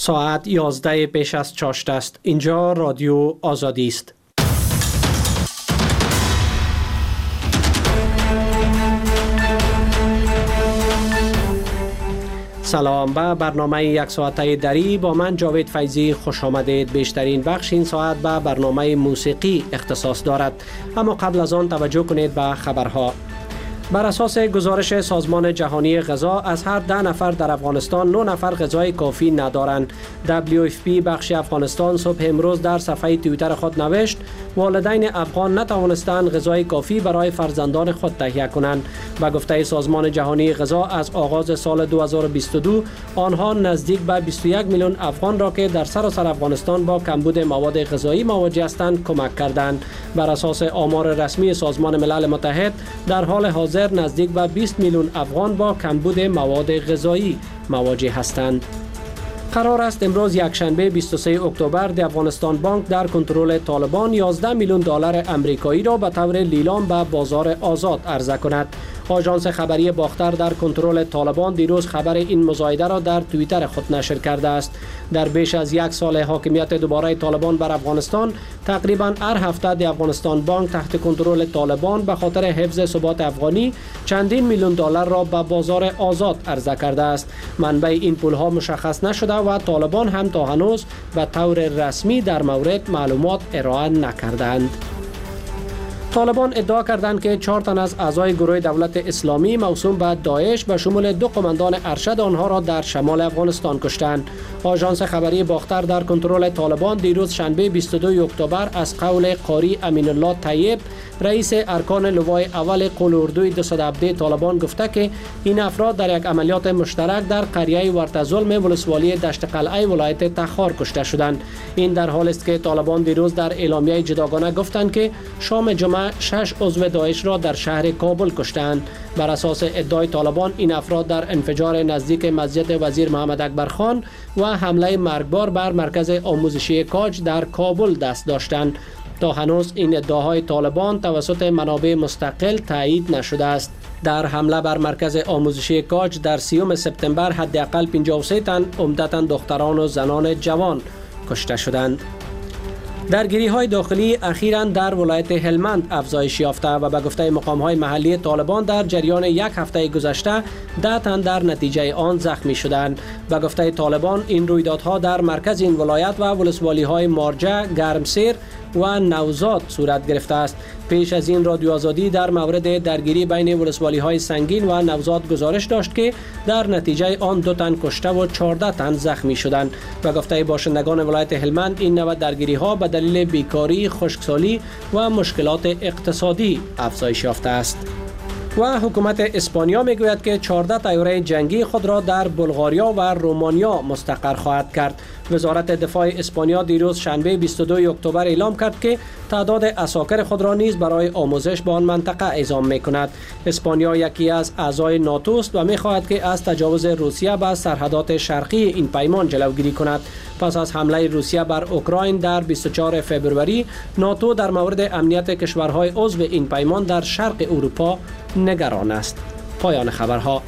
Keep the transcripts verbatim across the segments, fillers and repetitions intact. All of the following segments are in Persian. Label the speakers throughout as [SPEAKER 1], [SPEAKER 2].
[SPEAKER 1] ساعت یازده پیش از چاشت است. اینجا رادیو آزادی است. سلام به برنامه یک ساعته دری با من جاوید فیضی خوش آمدید. بیشترین بخش این ساعت به برنامه موسیقی اختصاص دارد، اما قبل از آن توجه کنید به خبرها. بر اساس گزارش سازمان جهانی غذا از هر ده نفر در افغانستان نه نفر غذای کافی ندارند. دبلیو اف پی بخش افغانستان صبح امروز در صفحه توییتر خود نوشت والدین افغان نتوانستند غذای کافی برای فرزندان خود تهیه کنند. به گفته سازمان جهانی غذا از آغاز سال دو هزار و بیست و دو آنها نزدیک به بیست و یک میلیون افغان را که در سراسر افغانستان با کمبود مواد غذایی مواجه هستند کمک کردند. بر اساس آمار رسمی سازمان ملل متحد در حال حاضر نزدیک به بیست میلیون افغان با کمبود مواد غذایی مواجه هستند. قرار است امروز یکشنبه بیست و سوم اکتبر د افغانستان بانک در کنترل طالبان یازده میلیون دلار امریکایی را به طور لیلام به بازار آزاد عرضه کند. آژانس خبری باختر در کنترل طالبان دیروز خبر این مزایده را در توییتر خود نشر کرده است. در بیش از یک سال حاکمیت دوباره طالبان بر افغانستان تقریبا هر هفته د افغانستان بانک تحت کنترل طالبان به خاطر حفظ ثبات افغانی چندین میلیون دلار را به بازار آزاد عرضه کرده است. منبع این پولها مشخص نشده و طالبان هم تا هنوز به طور رسمی در مورد معلومات ارائه نکردند. طالبان ادعا کردند که چهار تن از اعضای گروه دولت اسلامی موسوم به داعش به شمول دو قماندان ارشد آنها را در شمال افغانستان کشتند. آژانس خبری باختر در کنترل طالبان دیروز شنبه بیست و دوم اکتبر از قول قاری امین الله طیب رئیس ارکان لوای اول قول اردوی دویست و هفده طالبان گفته که این افراد در یک عملیات مشترک در قریه ورتظلم ولسوالی دشت قلعه ولایت تخار کشته شدند. این در حالی است که طالبان دیروز در اعلامیه جداگانه گفتند که شام جمعه شش عضو داعش را در شهر کابل کشتند. بر اساس ادعای طالبان این افراد در انفجار نزدیک مسجد وزیر محمد اکبر خان و حمله مرگبار بر مرکز آموزشی کاج در کابل دست داشتند. تا هنوز این ادعاهای طالبان توسط منابع مستقل تایید نشده است. در حمله بر مرکز آموزشی کاج در سیوم سپتامبر حداقل پنجاه و سه تن عمدتاً دختران و زنان جوان کشته شدند. درگیری های داخلی اخیراً در ولایت هلمند افزایش یافته و به گفته مقام های محلی طالبان در جریان یک هفته گذشته ده تن در نتیجه آن زخمی شدند. به گفته طالبان این رویدادها در مرکز این ولایت و ولسوالی های مارجه، گرمسیر و نوزاد صورت گرفته است. پیش از این رادیو آزادی در مورد درگیری بین ولسوالی های سنگین و نوزاد گزارش داشت که در نتیجه آن دو تن کشته و چهارده تن زخمی شدند. به گفته باشندگان ولایت هلمند این نوع درگیری ها به دلیل بیکاری، خشکسالی و مشکلات اقتصادی افزایش یافته است. و حکومت اسپانیا میگوید که چهارده طیاره جنگی خود را در بلغاریا و رومانیا مستقر خواهد کرد. وزارت دفاع اسپانیا دیروز شنبه بیست و دوم اکتبر اعلام کرد که تعداد عساکر خود را نیز برای آموزش به آن منطقه اعزام میکند. اسپانیا یکی از اعضای ناتو است و میخواهد که از تجاوز روسیه به سرحدات شرقی این پیمان جلوگیری کند. پس از حمله روسیه بر اوکراین در بیست و چهارم فوریه ناتو در مورد امنیت کشورهای عضو این پیمان در شرق اروپا نگران است. پایان خبرها.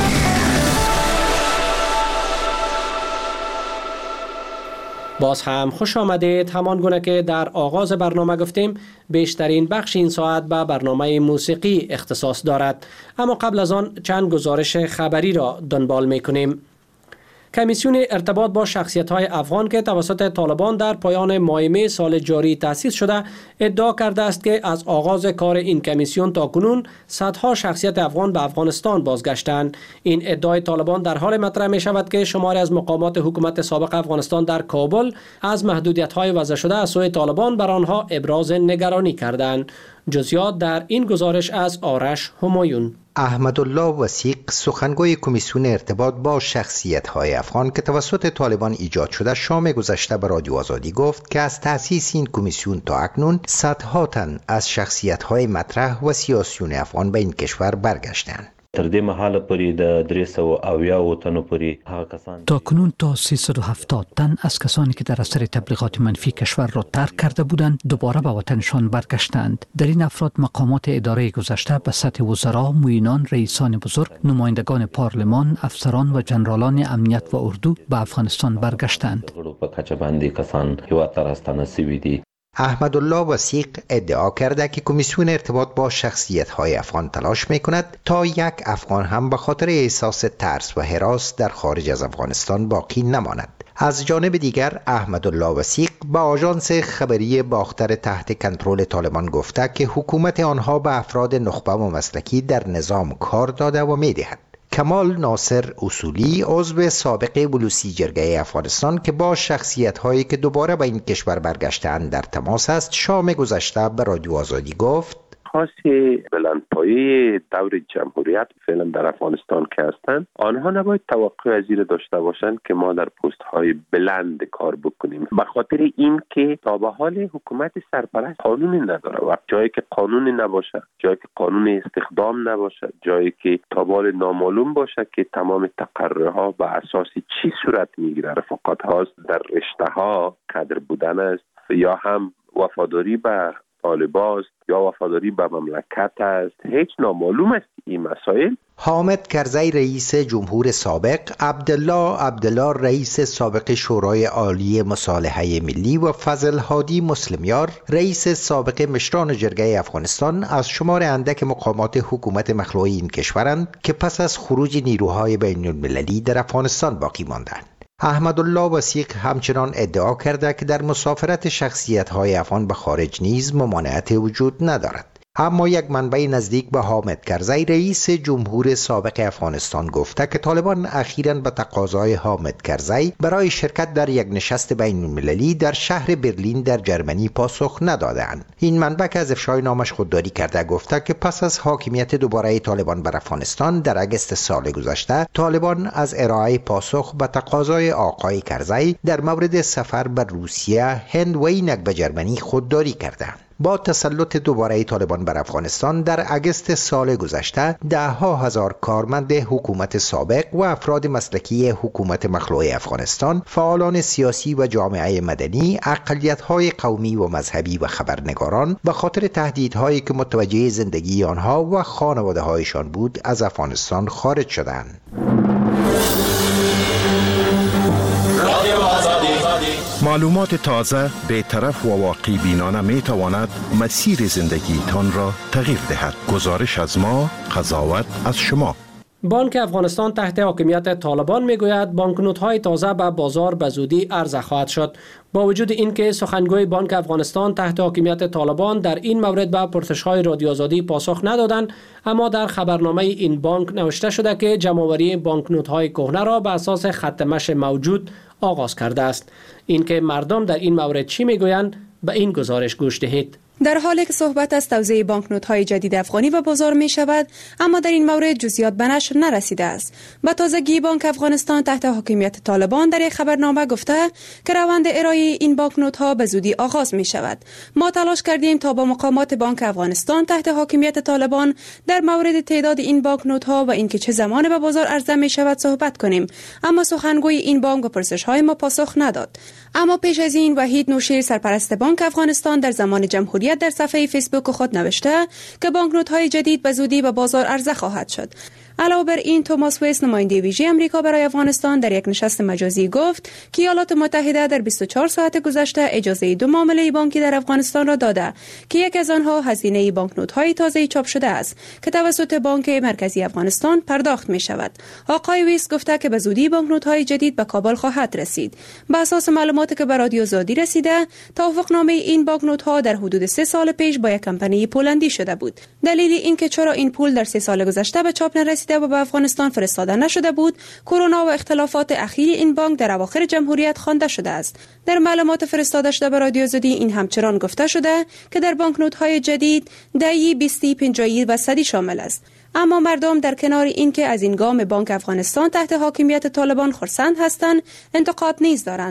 [SPEAKER 1] باز هم خوش آمدید. همان گونه که در آغاز برنامه گفتیم بیشترین بخش این ساعت به برنامه موسیقی اختصاص دارد، اما قبل از آن چند گزارش خبری را دنبال می‌کنیم. کمیسیون ارتباط با شخصیت‌های افغان که توسط طالبان در پایان ماه می سال جاری تأسیس شده ادعا کرده است که از آغاز کار این کمیسیون تا کنون صدها شخصیت افغان به افغانستان بازگشتند. این ادعای طالبان در حال مطرح می شود که شماری از مقامات حکومت سابق افغانستان در کابل از محدودیت‌های وضع شده از سوی طالبان بر آنها ابراز نگرانی کردند. جزئیات در این گزارش از آرش همایون.
[SPEAKER 2] احمدالله وثیق سخنگوی کمیسیون ارتباط با شخصیت‌های افغان که توسط طالبان ایجاد شده شام گذشته به رادیو آزادی گفت که از تأسیس این کمیسیون تا اکنون صدها تن از شخصیت‌های مطرح و سیاسیون افغان به این کشور برگشتند.
[SPEAKER 3] تر دې مهاله پورې د درې سوه اویا تنو پورې هغه کسان
[SPEAKER 4] تا کنون تا سیصد و هفتاد تن از کسانی که در اثر تبلیغات منفی کشور را ترک کرده بودند دوباره به وطنشان برگشتند. در این افراد مقامات اداره گذشته به سطح وزرا، معینان، رئیسان بزرگ، نمایندگان پارلمان، افسران و جنرالان امنیت و اردو به افغانستان برگشتند.
[SPEAKER 3] په کچه باندې کسان هیواد ته راستانه شوي دي.
[SPEAKER 2] احمدالله وثیق ادعا کرده که کمیسیون ارتباط با شخصیت‌های افغان تلاش می‌کند تا یک افغان هم به خاطر احساس ترس و هراس در خارج از افغانستان باقی نماند. از جانب دیگر احمدالله وثیق با آژانس خبری باختر تحت کنترل طالبان گفته که حکومت آنها به افراد نخبه و مسلکی در نظام کار داده و می‌دهد. کمال ناصر اصولی عضو سابق بلوچی جرگه افغانستان که با شخصیت‌هایی که دوباره به این کشور برگشته‌اند در تماس است، شام گذشته به رادیو آزادی گفت
[SPEAKER 5] خاص بلندپایه دور جمهوریت فعلا در افغانستان که هستند، آنها نباید توقع از این داشته باشند که ما در پست های بلند کار بکنیم، به خاطر این که تا به حال حکومت سرپرست قانونی نداره و جایی که قانونی نباشه، جایی که قانون استخدام نباشه، جایی که تا به حال نامعلوم باشه که تمام تقررها به اساس چی صورت میگیره، رفاقت هاست در رشته ها، کادر بودن است یا هم وفاداری به طالبان است یا وفاداری به مملکت است، هیچ نامعلوم است این مسائل.
[SPEAKER 2] حامد کرزی رئیس جمهور سابق، عبدالله عبدالله رئیس سابق شورای عالی مصالحه ملی و فضل هادی مسلمیار رئیس سابق مشران جرگه افغانستان از شمار اندک مقامات حکومت مخلوع این کشورند که پس از خروج نیروهای بین المللی در افغانستان باقی ماندند. احمدالله وثیق همچنان ادعا کرده که در مسافرت شخصیت‌های افغان به خارج نیز ممانعت وجود ندارد. اما یک منبع نزدیک به حامد کرزی رئیس جمهور سابق افغانستان گفته که طالبان اخیراً به تقاضای حامد کرزی برای شرکت در یک نشست بین المللی در شهر برلین در جرمنی پاسخ ندادند. این منبع که از افشای نامش خودداری کرده گفته که پس از حاکمیت دوباره طالبان بر افغانستان در اگست سال گذشته، طالبان از ارائه پاسخ به تقاضای آقای کرزی در مورد سفر به روسیه، هند و اینک به جرمنی خودداری کردند. با تسلط دوباره طالبان بر افغانستان در اگست سال گذشته، ده ها هزار کارمند حکومت سابق و افراد مسلکی حکومت مخلوع افغانستان، فعالان سیاسی و جامعه مدنی، اقلیت‌های قومی و مذهبی و خبرنگاران به خاطر تهدیدهایی که متوجه زندگی آنها و خانواده‌هایشان بود از افغانستان خارج شدند.
[SPEAKER 6] معلومات تازه، بی‌طرف و واقع بینانه می تواند مسیر زندگی تان را تغییر دهد. گزارش از ما، قضاوت از شما.
[SPEAKER 1] بانک افغانستان تحت حاکمیت طالبان میگوید بانکنوت‌های تازه به بازار به زودی عرضه خواهد شد. با وجود اینکه سخنگوی بانک افغانستان تحت حاکمیت طالبان در این مورد به پرسش‌های رادیو آزادی پاسخ ندادند، اما در خبرنامه این بانک نوشته شده که جمع‌آوری بانکنوت‌های کهنه را به اساس خط مشی موجود آغاز کرده است. اینکه مردم در این مورد چی میگویند، به این گزارش گوش دهید.
[SPEAKER 7] در حالی که صحبت از توزیع بانکنوت‌های جدید افغانی به بازار می شود، اما در این مورد جزئیات به نشر نرسیده است. به تازگی بانک افغانستان تحت حاکمیت طالبان در یک خبرنامه گفته که روند ارائه این بانکنوت‌ها به زودی آغاز می شود. ما تلاش کردیم تا با مقامات بانک افغانستان تحت حاکمیت طالبان در مورد تعداد این بانکنوت‌ها و اینکه چه زمان به بازار عرضه می شود صحبت کنیم، اما سخنگوی این بانک به پرسش‌های ما پاسخ نداد. اما پیش از این وحید نوشیر سرپرست بانک افغانستان در زمان جمهوریت در صفحه فیسبوک خود نوشته که بانکنوت‌های جدید به زودی به بازار عرضه خواهد شد. علاوه بر این، توماس ویس نماینده ویژه امریکا برای افغانستان در یک نشست مجازی گفت که ایالات متحده در بیست و چهار ساعت گذشته اجازه دو معامله بانکی در افغانستان را داده که یک از آنها هزینه بانکنوت‌های تازه چاپ شده است که توسط بانک مرکزی افغانستان پرداخت می شود. آقای ویس گفته که به زودی بانکنوت‌های جدید به کابل خواهد رسید. به اساس معلوماتی که به رادیو آزادی رسیده، توافقنامه این بانکنوت‌ها در حدود سه سال پیش با یک کمپانی پولندی شده بود. دلیل اینکه چرا این پول در سه سال گذشته به چاپ نرسیده و به افغانستان فرستاده نشده بود، کرونا و اختلافات اخیر این بانک در اواخر جمهوریت خوانده شده است. در معلومات فرستاده شده به رادیو آزادی این همچنان گفته شده که در بانکنوت‌های جدید دهی، بیستی، پنجاهی و صدی شامل است. اما مردم در کنار اینکه از این گام بانک افغانستان تحت حاکمیت طالبان خرسند هستند، انتقاد نیز دارند.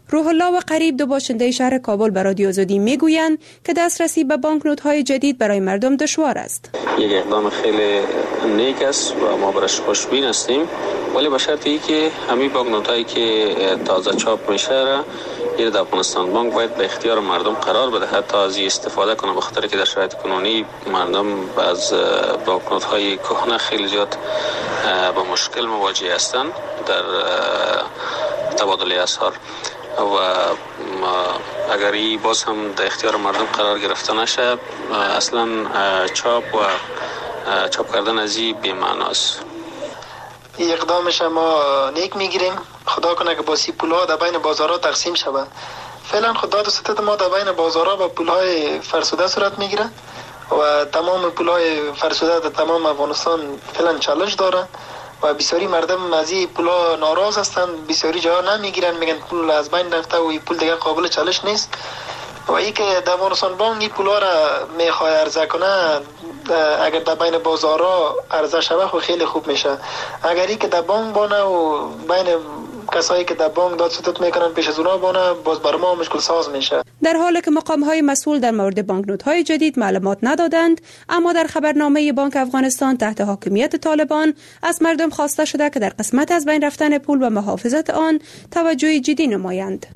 [SPEAKER 7] روح الله و قریب دو باشنده شهر کابل به رادیو آزادی میگویند که دسترسی به بانکنوت‌های جدید برای مردم دشوار است.
[SPEAKER 8] یک اقدام خیلی نیک است و ما برش خوشبین هستیم، ولی به شرطی که همین بانکنوت‌هایی که تازه چاپ میشه را این در افغانستان بانک باید به اختیار مردم قرار بده تا از این استفاده کنه، به خاطر که در شرایط کنونی مردم از بانکنوت‌های کهنه خیلی زیاد با مشکل مواجه هستند در تبادل اسعار و اگر این باز هم در اختیار مردم قرار گرفته نشه اصلا چاپ و چاپ کردن از این بی‌معناست.
[SPEAKER 9] این اقدامش ما نیک میگیریم، خدا کنه که با سی پولها در بین بازارها تقسیم شود. فعلا خدا دو ستت ما در بین بازارها با پولهای فرسوده صورت میگیره و تمام پولهای فرسوده در تمام افغانستان فعلا چالش داره و بسیاری مردم از این پولا ناراض هستند، بسیاری جاها نمیگیرن، میگن پول از بین رفته و این پول دیگه قابل چالش نیست و ای که در افغانستان بانک این پولا را میخواه عرضه کنه اگر در بین بازارها عرضه شود خب خیلی خوب میشه. اگر ای که در بانک بانه و بین کسایی که در بانک داد ستت میکنن پیش از اونا بانه باز بر ما مشکل ساز میشه.
[SPEAKER 7] در حالی که مقام‌های مسئول در مورد بانکنوت‌های جدید معلومات ندادند، اما در خبرنامه بانک افغانستان تحت حاکمیت طالبان از مردم خواسته شده که در قسمت از بین رفتن پول و محافظت آن توجه جدی نمایند.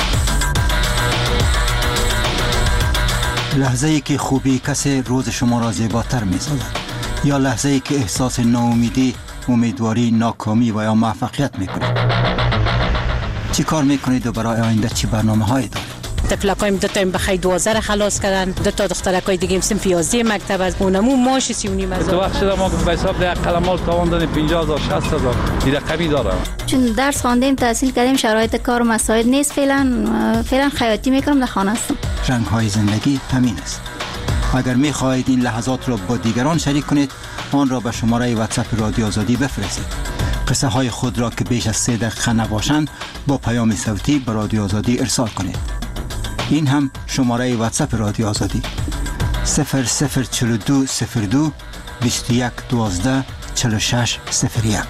[SPEAKER 10] لحظه ای که خوبی کسی روز شما را زیباتر می‌سازد یا لحظه ای که احساس ناامیدی، امیدواری، ناکامی و یا موفقیت می‌کنید. چی کار می‌کنید و برای آینده چی برنامه‌هایی دارید؟
[SPEAKER 11] تفلقایم دو تا بخیر دوازده خلاص کردن، دو تا دخترکای دیگه صنف یازده مکتب از اونمو ماش سی و نیم هزار.
[SPEAKER 12] تو وقت شده ما به حساب ده قلمال تاوان دادیم پنجاه هزار شصت هزار این رقمی داره.
[SPEAKER 13] چون درس خواندیم تحصیل کردیم شرایط کار و مساعد نیست، فعلا فعلا خیاطی میکنم در خانه هستم.
[SPEAKER 10] رنگ‌های زندگی همین است. اگر می‌خواهید این لحظات را با دیگران شریک کنید آن را به شماره واتساپ رادیو آزادی بفرستید. قصه های خود را که بیش از سه دقیقه نباشند با پیام صوتی به رادیو آزادی ارسال کنید. این هم شماره واتساپ رادیو آزادی صفر صفر چهل و دو صفر دو بیست و یک دوازده چهل و شش صفر یک.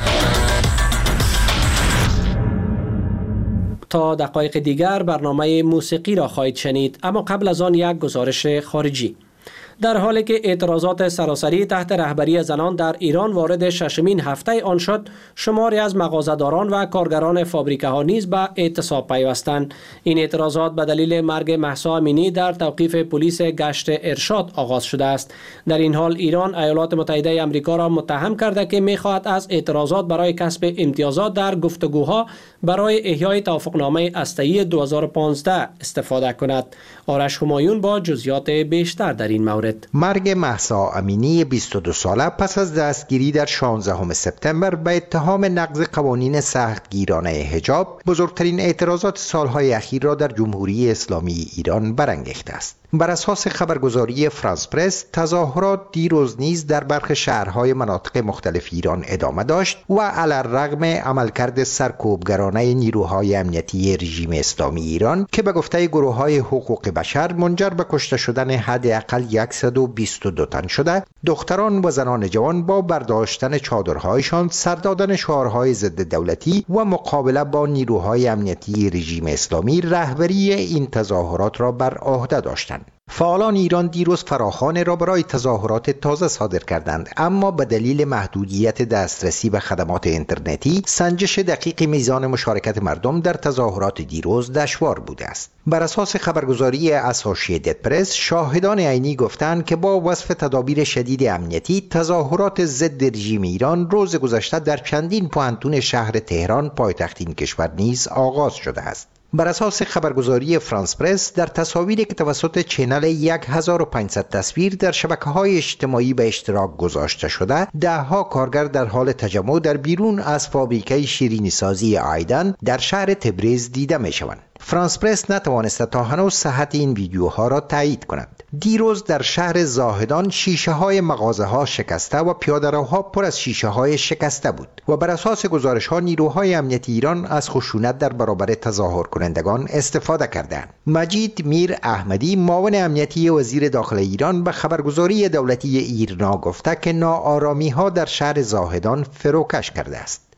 [SPEAKER 1] تا دقایق دیگر برنامه موسیقی را خواهید شنید، اما قبل از آن یک گزارش خارجی. در حالی که اعتراضات سراسری تحت رهبری زنان در ایران وارد ششمین هفته آن شد، شماری از مغازه‌داران و کارگران فابریکه ها نیز به اعتصاب پیوستند. این اعتراضات به دلیل مرگ مهسا امینی در توقیف پلیس گشت ارشاد آغاز شده است. در این حال ایران ایالات متحده آمریکا را متهم کرده که می‌خواهد از اعتراضات برای کسب امتیازات در گفتگوها برای احیای توافقنامه هسته‌ای دو هزار و پانزده استفاده کند. آرش همایون با جزئیات بیشتر در این مورد.
[SPEAKER 2] مرگ مهسا امینی بیست و دو ساله پس از دستگیری در شانزدهم سپتامبر به اتهام نقض قوانین سختگیرانه حجاب بزرگترین اعتراضات سالهای اخیر را در جمهوری اسلامی ایران برانگیخته است. بر اساس خبرگزاری فرانس پرس، تظاهرات دیروز نیز در برخی شهرهای مناطق مختلف ایران ادامه داشت و علی‌الرغم عملکرد سرکوبگرانه نیروهای امنیتی رژیم اسلامی ایران که به گفته گروه‌های حقوق بشر منجر به کشته شدن حداقل صد و بیست و دو تن شده، دختران و زنان جوان با برداشتن چادرهایشان، سر دادن شعارهای ضد دولتی و مقابله با نیروهای امنیتی رژیم اسلامی رهبری این تظاهرات را بر عهده داشتند. فعالان ایران دیروز فراخوان را برای تظاهرات تازه صادر کردند، اما به دلیل محدودیت دسترسی به خدمات اینترنتی سنجش دقیق میزان مشارکت مردم در تظاهرات دیروز دشوار بوده است. بر اساس خبرگزاری اسوسییتد پرس، شاهدان عینی گفتند که با وصف تدابیر شدید امنیتی تظاهرات ضد رژیم ایران روز گذشته در چندین پوهنتون شهر تهران پایتخت این کشور نیز آغاز شده است. بر اساس خبرگزاری فرانس پرس، در تصاویری که توسط چینل هزار و پانصد تصویر در شبکه‌های اجتماعی به اشتراک گذاشته شده، ده‌ها کارگر در حال تجمع در بیرون از فابریکه شیرینی‌سازی آیدن در شهر تبریز دیده می‌شوند. فرانس پرس نتوانسته تا هنوز صحت این ویدیوها را تایید کند. دیروز در شهر زاهدان شیشه های مغازه ها شکسته و پیاده‌روها پر از شیشه های شکسته بود و بر اساس گزارش ها نیروهای امنیتی ایران از خشونت در برابر تظاهر کنندگان استفاده کردند. مجید میر احمدی، معاون امنیتی وزیر داخل ایران، به خبرگزاری دولتی ایرنا گفته که ناآرامی ها در شهر زاهدان فروکش کرده است.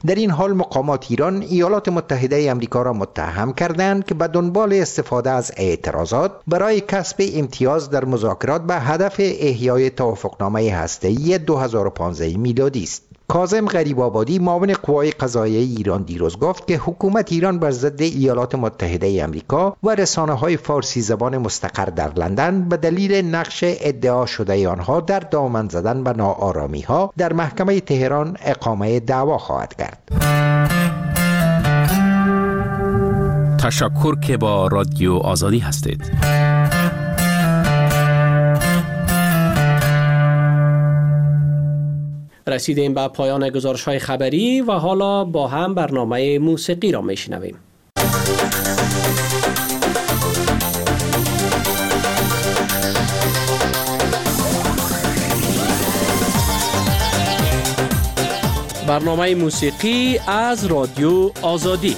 [SPEAKER 2] در این حال مقامات ایران ایالات متحده آمریکا را متهم کردند که به دنبال استفاده از اعتراضات برای کسب امتیاز در مذاکرات به هدف احیای توافقنامه هسته‌ای دو هزار و پانزده میلادی است. کاظم غریب‌آبادی معاون قوای قضاییه ایران دیروز گفت که حکومت ایران بر ضد ایالات متحده آمریکا و رسانه‌های فارسی زبان مستقر در لندن به دلیل نقش ادعا شده آنها در دامن زدن به ناآرامی‌ها در محکمه تهران اقامه دعوا خواهد کرد.
[SPEAKER 14] تشکر که با رادیو آزادی هستید.
[SPEAKER 1] رسیدیم به پایان گزارش‌های خبری و حالا با هم برنامه موسیقی را میشنویم. برنامه موسیقی از رادیو آزادی.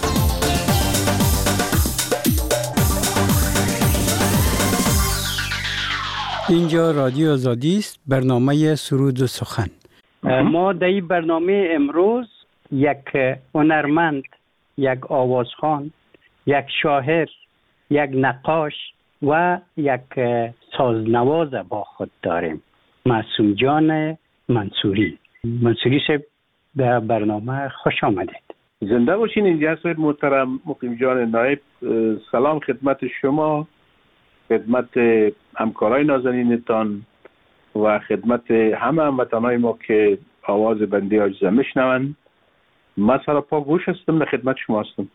[SPEAKER 15] اینجا رادیو آزادی است، برنامه سرود و سخن. ما در این برنامه امروز یک هنرمند، یک آوازخوان، یک شاعر، یک نقاش و یک سازنواز با خود داریم. معصوم جان منصوری. منصوری صاحب به برنامه خوش آمدید.
[SPEAKER 5] زنده باشین. اینجا صاحب محترم مقیم جان نایب، سلام خدمت شما، خدمت همکارای نازنینتان و خدمت همه هموطنای ما که آواز بنده عاجزه میشنون. من سراپا گوش هستم، در خدمت شما هستم.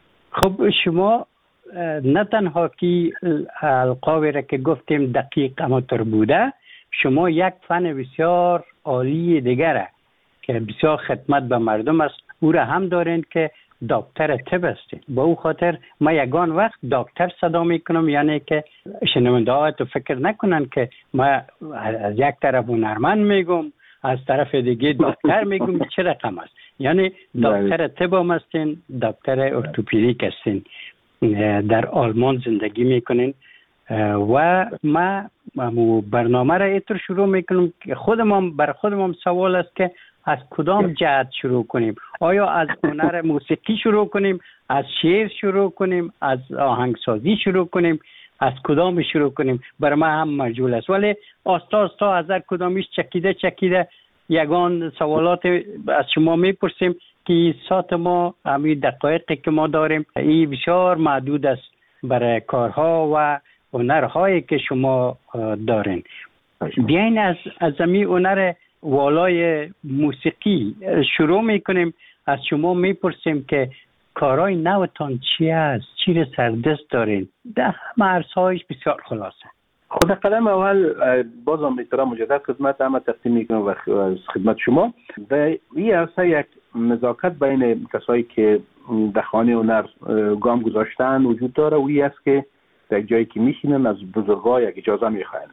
[SPEAKER 15] خب شما نه تنها که القابی را که گفتیم دقیق اماتور بوده، شما یک فن بسیار عالی دیگره که بسیار خدمت به مردم است، او را هم دارین که دکتر طب هستید. با او خاطر ما یگان وقت دکتر صدا میکنم، یعنی که شنونده ها تو فکر نکنن که ما از یک طرف هنرمند میگم، از طرف دیگه دکتر میگم، چه رقم است. یعنی دکتر طب هم هستین، دکتر ارتوپدیک هستین، در آلمان زندگی میکنین و ما برنامه را اینطور شروع میکنم که خودم بر خودم سوال است که از کدام جهت شروع کنیم؟ آیا از هنر موسیقی شروع کنیم، از شعر شروع کنیم، از آهنگسازی شروع کنیم، از کدام شروع کنیم؟ بر ما هم مجهول است، ولی آستا آستا از هر کدامیش چکیده چکیده یگان سوالات از شما میپرسیم که ساعت ما همین دقایقی که ما داریم این بسیار محدود است برای کارها و هنرهایی که شما دارین. بیاین از از همین هنر والای موسیقی شروع میکنیم. از شما میپرسیم که کارهای نوتان چی است؟ چی را سردست دارین؟ در همه عرصه‌هایش بسیار خلاصه.
[SPEAKER 5] خود قدم اول بازم میترم مجدد خدمت همه تقدیم میکنم و خدمت شما. و این عرصه یک نزاکت بین کسایی که در خانه هنر گام گذاشتن وجود داره و این است که در جایی که میشینن از بزرگا یک اجازه میخواین.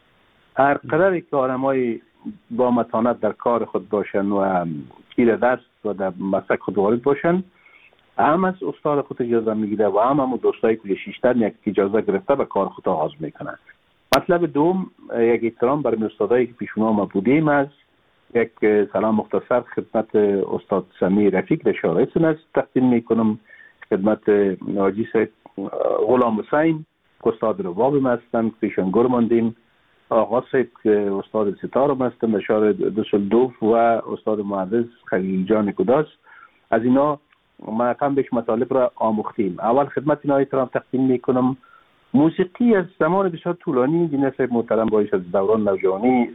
[SPEAKER 5] هر قدری که آدمای با متانت در کار خود باشن و گیر دست و در مسلک خود وارد باشن، هم از استاد خود اجازه میگیره و هم هم دوستایی که شیشتر یک اجازه گرفته به کار خود آغاز میکنن. مطلب دوم یک احترام برای استادایی که پیشونا ما بودیم. از یک سلام مختصر خدمت استاد سمیر رفیق در شارع سنت تقدیم میکنم، خدمت حاجی سید غلام حسین که استاد رباب ما هستند که پیشان گر ماندیم، آقا سید که استاد ستار ما هستند در شارع دوسلدورف و استاد معزز خلیل جان کداس. از اینا ما کم بیش مطالب را آموختیم. اول خدمت اینا احترام تقدیم میکنم. موسیقی از زمان بسیار طولانی دینه صاحب محترم باید از دوران نوجوانی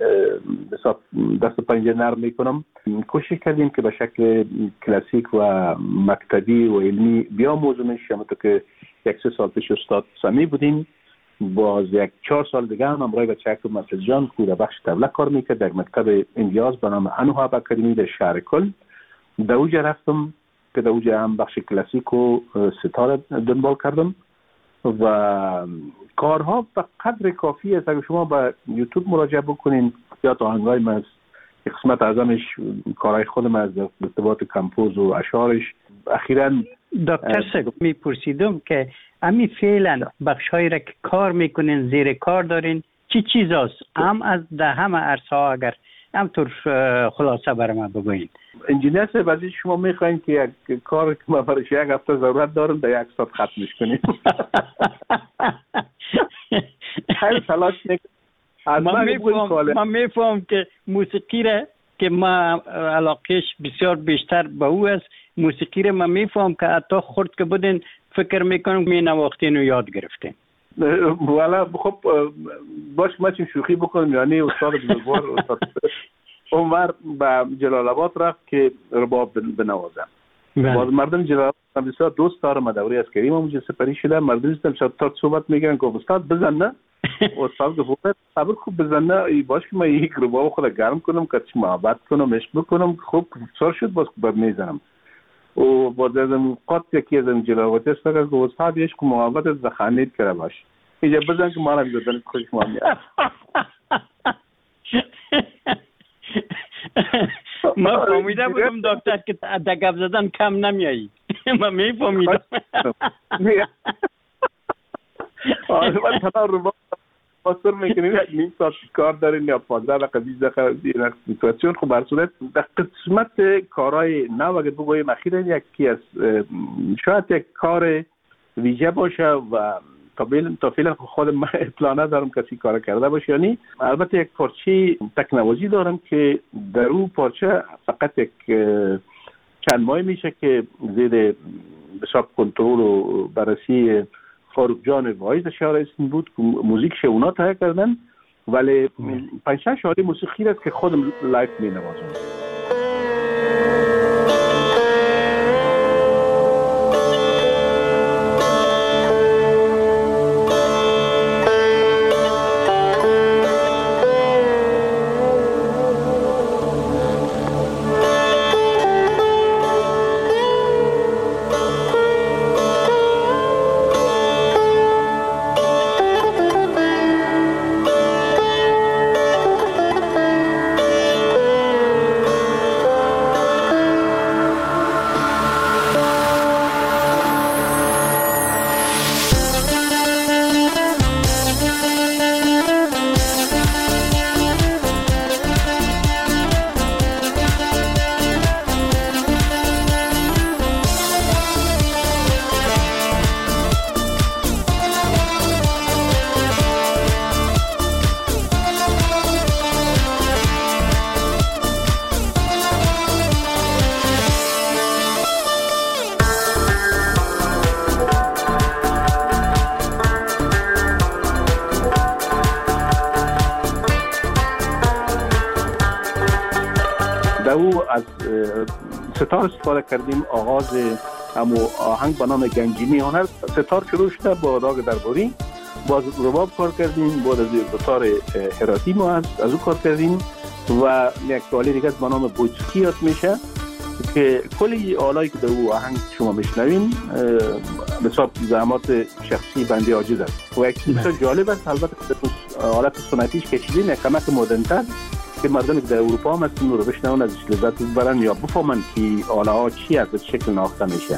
[SPEAKER 5] دست و پنجه نرم میکنم. کوشش کردیم که به شکل کلاسیک و مکتبی و علمی بیاموزیمش. همونطور که یک سه سال پیش استاد سمی بودیم، باز یک چهار سال دیگه هم همراه بچه اکتب مسجد جان که در بخش طبله کار میکرد در مکتب اندیاز به نام انوهاب اکادمی در شهر کل. در اوجه رفتم که در اوجه هم بخش کلاسیک و ستاره دنبال کردم و کارها به قدر کافی است. اگر شما به یوتیوب مراجعه بکنین یا تا آهنگای من یک قسمت ازمش کارهای خودم از ارتباط کمپوز و اشعارش. اخیراً
[SPEAKER 15] دکتر صاحب میپرسیدم که امی فعلا بخشایی را که کار میکنین زیر کار دارین چی چیز است؟ هم از ده همه عرصه ها اگر همطور خلاصه برای ما بگوین.
[SPEAKER 16] انجینیر صاحب از شما میخواین که یک کار که ما برایش یک هفته ضرورت دارم در یک ساعت ختمش کنیم. خیلی تلاش نکنیم.
[SPEAKER 15] من میفهم من میفهم که موسیقی را که ما علاقهش بسیار بیشتر به او است، موسیقی را من میفهم که حتی خورد که بودین فکر میکنم می نواختین و یاد گرفتین.
[SPEAKER 16] والا خب باش ما چیم شوخی بکنیم، یعنی استاد بزرگوار استاد عمر به جلال آباد رفت که رباب بنوازم. باز مردم جلال آباد بسیار دوست دارم، دوره عسکری ما اونجا سپری شده، مردم استم شب تا صحبت میگن که استاد بزن نه، استاد گفت صبر خوب بزن نه، باش که من یک رباب خود گرم کنم که چی محبت کنم عشق بکنم. خب سر شد باز بعد میزنم و باز ازم قط یکی ازم جلال آباد است که استاد عشق و محبت زخانید کرده باش اینجا بزن که ما را میزدن خوش ما میاد.
[SPEAKER 15] ما فهمیده بودم دکتر که در گپ زدن کم نمیایی. ما میفهمیدم.
[SPEAKER 16] آره من تنها رو باسر میکنیم یک نیم ساعت کار دارین یا پانزده دقیقه بیست دقیقه این سیتواسیون. خب بر صورت در قسمت کارهای نو اگر بگویم اخیرا یکی از شاید یک کار ویژه باشه و تا فعلا خود من اطلاع ندارم کسی کار کرده باشه. یعنی البته یک پارچه تکنوازی دارم که در اون پارچه فقط یک چند ماه میشه که زیر بسیار کنترل و بررسی فاروق جان وایز شهر اسم بود که موزیکش اونا تهیه کردن، ولی پنج شش شعاری موسیقی است که خودم لایف می نوازم. از ستار استفاده کردیم. آغاز همو آهنگ به نام گنجینی هنر ستار شروع شده با داغ درباری، باز رباب کار کردیم، بعد از ستار هراتی ما هست از او کار کردیم و یک سوالی دیگه به نام بوچکی یاد میشه که کلی آلایی که در او آهنگ شما میشنوین بسیار زحمات شخصی بنده عاجز است و یک چیز جالب است. البته آلات سنتیش کشیدیم یک کمک مدرن‌تر که مردم که در اروپا هم هستن رو بشنون ازش لذت ببرن یا بفهمن که آله ها چی از شکل ناخته میشه.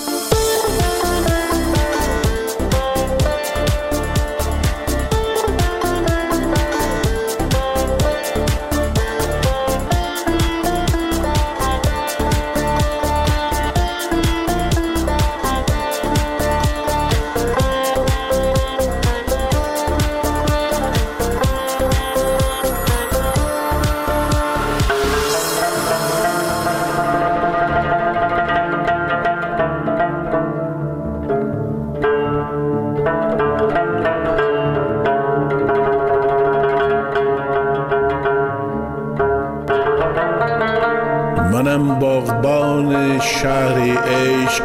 [SPEAKER 17] منم باغبان شهر عشق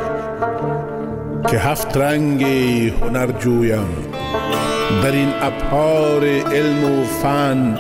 [SPEAKER 17] که هفت رنگ هنر جویم، در این ابحار علم و فن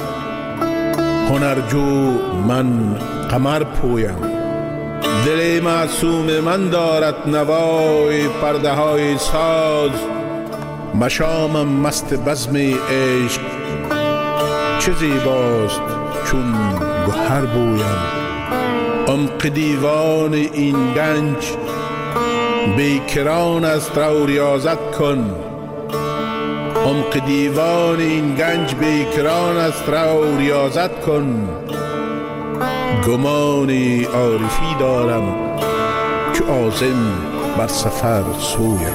[SPEAKER 17] هنرجو من قمر پویم. دل معصوم من دارد نوای پرده های ساز، مشامم مست بزم عشق چه زیباست چون گوهر بویم. عمق دیوان این گنج بیکران است، رو ریاضت کن عمق دیوان این گنج بیکران است، رو ریاضت کن. گمان عارفی دارم که عازم بر سفر سویم.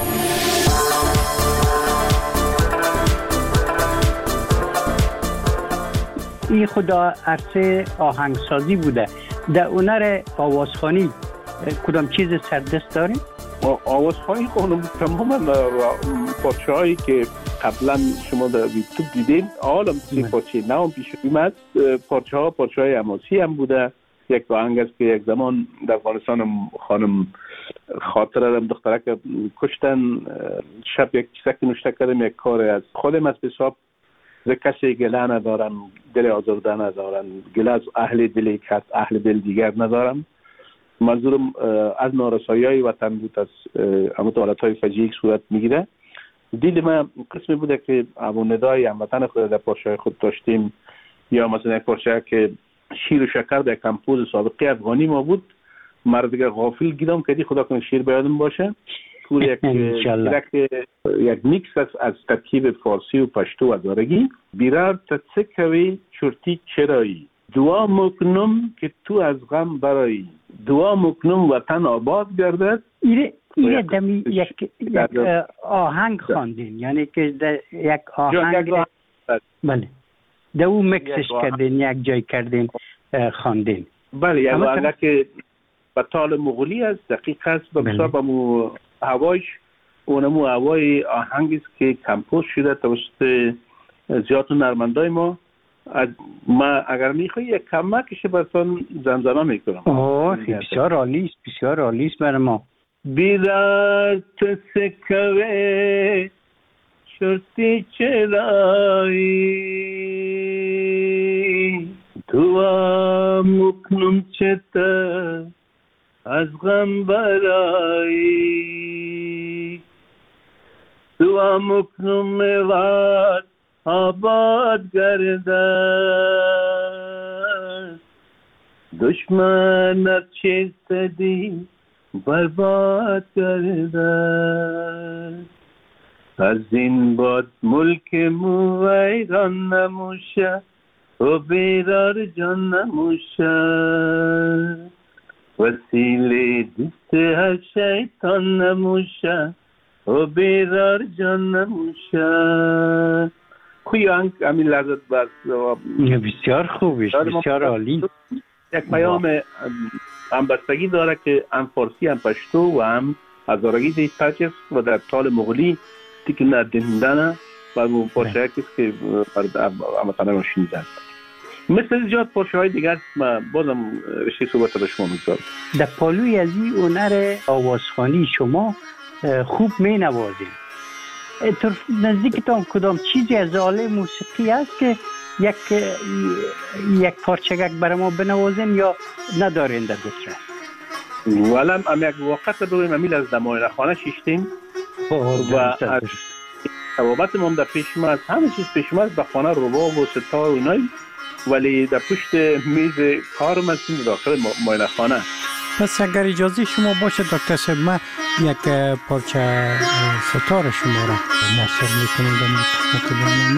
[SPEAKER 15] این خدا عرصه آهنگسازی بوده. در هنر آوازخوانی کدام چیز سردست داریم؟
[SPEAKER 16] آوازخوانی خانم تماما پارچه هایی که قبلا شما در یوتیوب دیدین حالا مثل پارچه نام پیش اومد، پارچه ها پارچه های حماسی هم بوده. یک آهنگ است که یک زمان در افغانستان خانم خاطر دارم دخترک کشتن، شب یک چیزک نوشته کردم، یک کار از خودم از حساب ز کسی گله ندارم، دل آزرده ندارم، گله از اهل دلی کس اهل دل دیگر ندارم. منظورم از نارسایی های وطن بود، از امت حالت های فجیع صورت میگیره. دیل من قسمی بوده که همون ندای هموطن خود در پارچه خود داشتیم، یا مثلا یک پارچه که شیر و شکر در کمپوز سابقه افغانی ما بود، مرد دیگر غافل گیرم کدی خدا کنه شیر بیادم باشه. پور یک یک میکس از از ترکیب فارسی و پشتو و دارگی. بیرار تسکوی چرتی چرایی، دعا مکنم که تو از غم برایی، دعا مکنم وطن آباد گردد.
[SPEAKER 15] ایره ایره دمی یک یک آهنگ خواندین، یعنی که یک آهنگ بله در او مکسش کردین، یک جای کردین خواندین.
[SPEAKER 16] بله یک آهنگ که به تال مغولی است، دقیق است، به حساب مو هوایش اونمو هوای آهنگی است که کمپوز شده توسط زیاد نرمندای ما. ما اگر میخوایی یک کمکش براتون زمزمه میکنم.
[SPEAKER 15] اوه بسیار عالی است، بسیار عالی است برای ما.
[SPEAKER 16] بیدار تسکوه شرطی چرایی، دعا مکنم چتا از غم برایی، دعا مکنم وقت آباد گردد، دشمنت چیست دی برباد گردد. از این باد ملک مو ویران نموشه و بیرار جان نموشه، وسیله دست هر شیطان نموشه و بیرار جان نموشه. خوی آنک همین لحظت بس
[SPEAKER 15] بسیار خوبش، بسیار عالی.
[SPEAKER 16] یک پیام همبستگی داره که هم فارسی هم پشتو و هم هزارگی دی تاچس و در تال مغولی تیک ندندنه و اون پارچه کسی که همتنه رو شنیدن. مثل زیاد پارچه های دیگر ما بازم رشته صحبت به شما میگذارم.
[SPEAKER 15] در پالوی از این هنر آوازخوانی شما خوب می نوازید. نزدیکتان کدام چیزی از آله موسیقی است که یک یک پارچگک برای ما بنوازین یا ندارین در دسترس؟
[SPEAKER 16] ولم هم یک وقت بگویم امیل از دمای خانه شیشتیم و از ثوابت ما در پیش ما از همه چیز پیش ما از به خانه رباب و ستار و اینای، ولی در پشت میز کار ما هستیم داخل ماینه خانه.
[SPEAKER 18] پس اگر اجازه شما باشه دکتر صاحب من یک پارچه ستار شما را نشر میکنم در قسمت برنامه.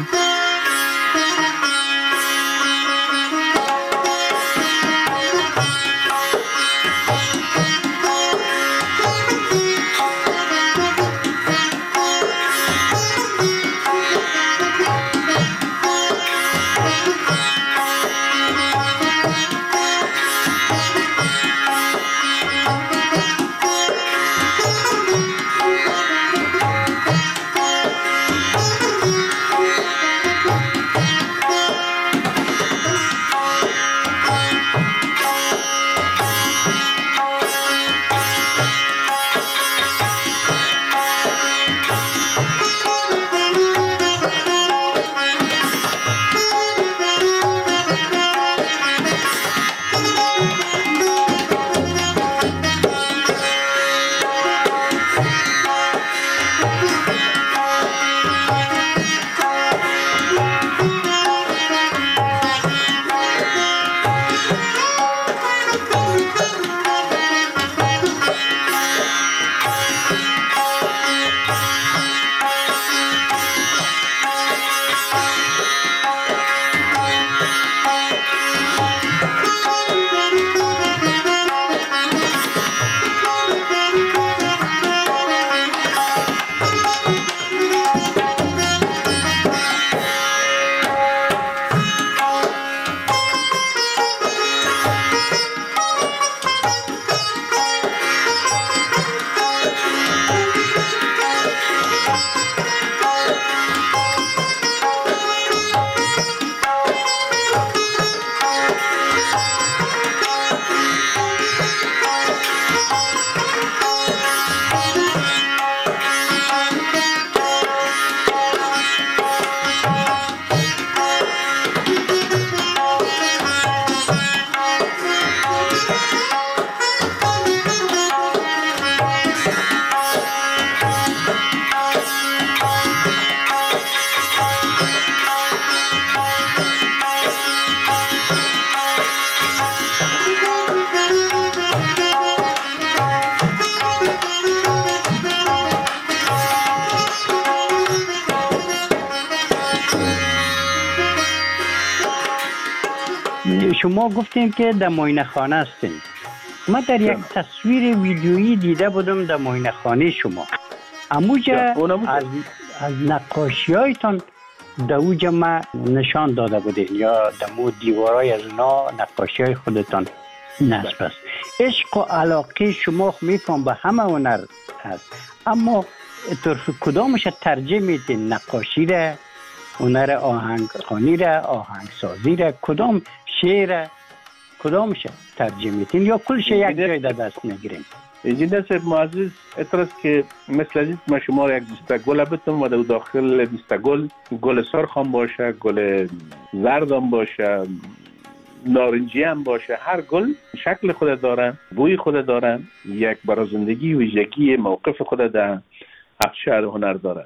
[SPEAKER 15] شما گفتیم که در معاینه خانه هستین. من در یک تصویر ویدیویی دیده بودم در معاینه خانه شما. اموجه از, از نقاشی هایتان در اوجه ما نشان داده بودین یا در مو دیوارای از اونا نقاشی های خودتان نصب است. عشق و علاقه شما میفهم به همه هنر هست، اما طرف کدامش ترجیح میدین؟ نقاشی را، هنر آهنگخوانی را، آهنگسازی را، کدام شعر کدامش ترجیح میدین یا کلش یک جای در دست میگیرین؟
[SPEAKER 16] انجینر صاحب معزز اترس که مثل از ما شما یک دسته گل بتم و در داخل دسته گل گل سرخ هم باشه، گل زرد هم باشه، نارنجی هم باشه، هر گل شکل خود داره، بوی خود داره، یک برای زندگی ویژگی موقف خود در افشار هنر داره.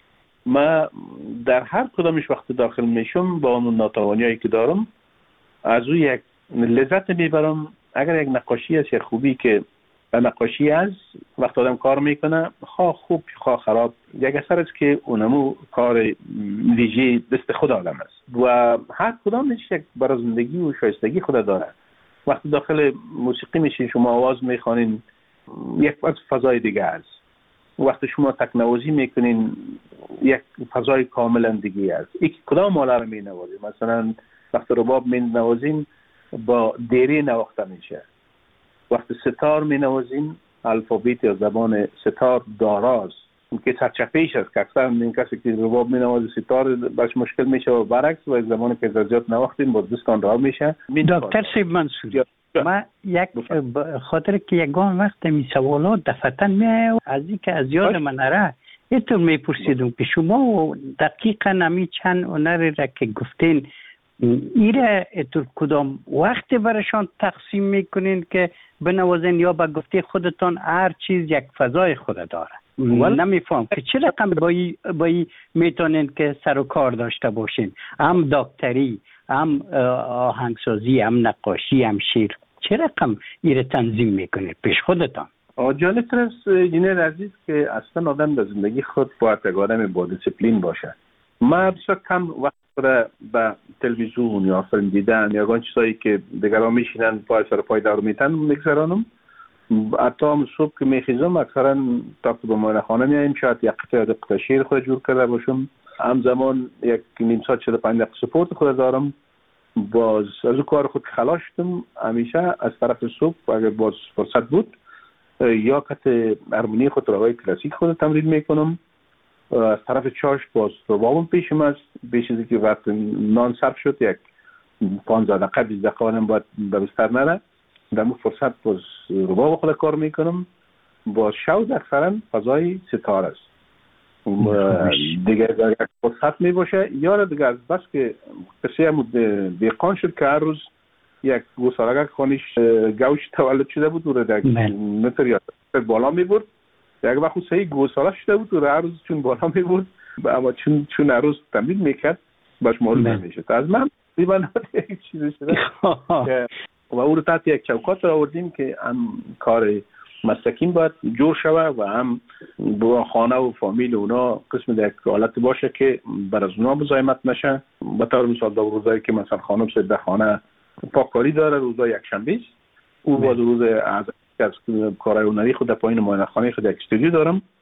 [SPEAKER 16] ما در هر کدامش وقت داخل میشم با اون ناتوانیایی که دارم از او یک لذت میبرم. اگر یک نقاشی است، یک خوبی که نقاشی از وقت آدم کار میکنه، خواه خوب خواه خراب، یک اثر است که اونمو کار ویژه دست خود آدم است و هر کدامش یک برای زندگی و شایستگی خود داره. وقتی داخل موسیقی میشین شما آواز میخوانین، یک فضای دیگه است. وقتی شما تکنوازی میکنین یک فضای کاملا دیگه است. یک کدام مالا رو مینوازیم، مثلا وقتی رباب مینوازیم با دیری نواخته میشه. وقتی ستار مینوازیم الفابet یا زبان ستار داراست که سرچپیش است که اکثر این کسی که رباب مینوازه ستار باش مشکل میشه و برعکس و زمانی که زیاد نواختیم با دستان راه میشه.
[SPEAKER 15] دکتر سیب منصوری، ما یک خاطر که یگان وقت می سوالات دفتن می از این که از یاد من نره اینطور می پرسیدم که شما دقیقا نمی چند هنری را که گفتین ایره اینطور کدام وقت برشان تقسیم میکنین که بنوازین یا با گفته خودتان هر چیز یک فضای خود داره؟ نمیفهم که چه رقم بایی, بایی میتونین که سر و کار داشته باشین، هم دکتری، هم آهنگسازی، هم نقاشی، هم شعر، چه رقم ایره تنظیم میکنید پیش خودتان؟
[SPEAKER 16] جالب تر است انجینر عزیز که اصلا آدم در زندگی خود باید یک آدم با دیسیپلین باشه. من بسیار کم وقت را به تلویزیون یا فیلم دیدن یا آن چیزایی که دیگران میشینن پای سر پای دور میتن میگذرانم. حتی هم صبح که میخیزم اکثرا تا که به معاینه خانه میاییم شاید یک قطعه قطعه شعر خود جور کرده باشم، همزمان یک نیم ساعت چهل و پنج دقیقه سپورت خود دارم. باز از اون کار خود خلاص شدم همیشه از طرف صبح اگر باز فرصت بود یا قطعه هارمونی خود راهای کلاسیک خود تمرین میکنم. از طرف چاش باز ربابم پیشم است، بیش از اینکه وقت نان صرف شد یک پانزده دقیقه بیست دقیقه آدم باید به بستر نره، در اون فرصت باز رباب خود کار میکنم. باز شود اکثرا فضای ستار است دیگه در یک فرصت میباشه یا دیگه از بس که کسی هم دیقان شد که هر روز یک گوسالگه خانیش گوش تولد شده بود و را در متر یا بالا میبرد. یک وقت سهی گوساله شده بود و هر روز چون بالا میبرد اما چون چون هر روز تمرین میکرد باش معلوم نمیشد. از من دیبان یک چیزی شده و او رو تحت یک چوکات را آوردیم که هم کار مسلکین باید جور شوه و هم با خانه و فامیل اونا قسم در یک حالت باشه که بر از اونا مزاحمت نشه. به طور مثال در روزایی که مثلا خانم سید خانه پاککاری داره روزای یک شنبه او با روز از کارهای هنری خود در پایین معاینه خانه خود یک استودیو دارم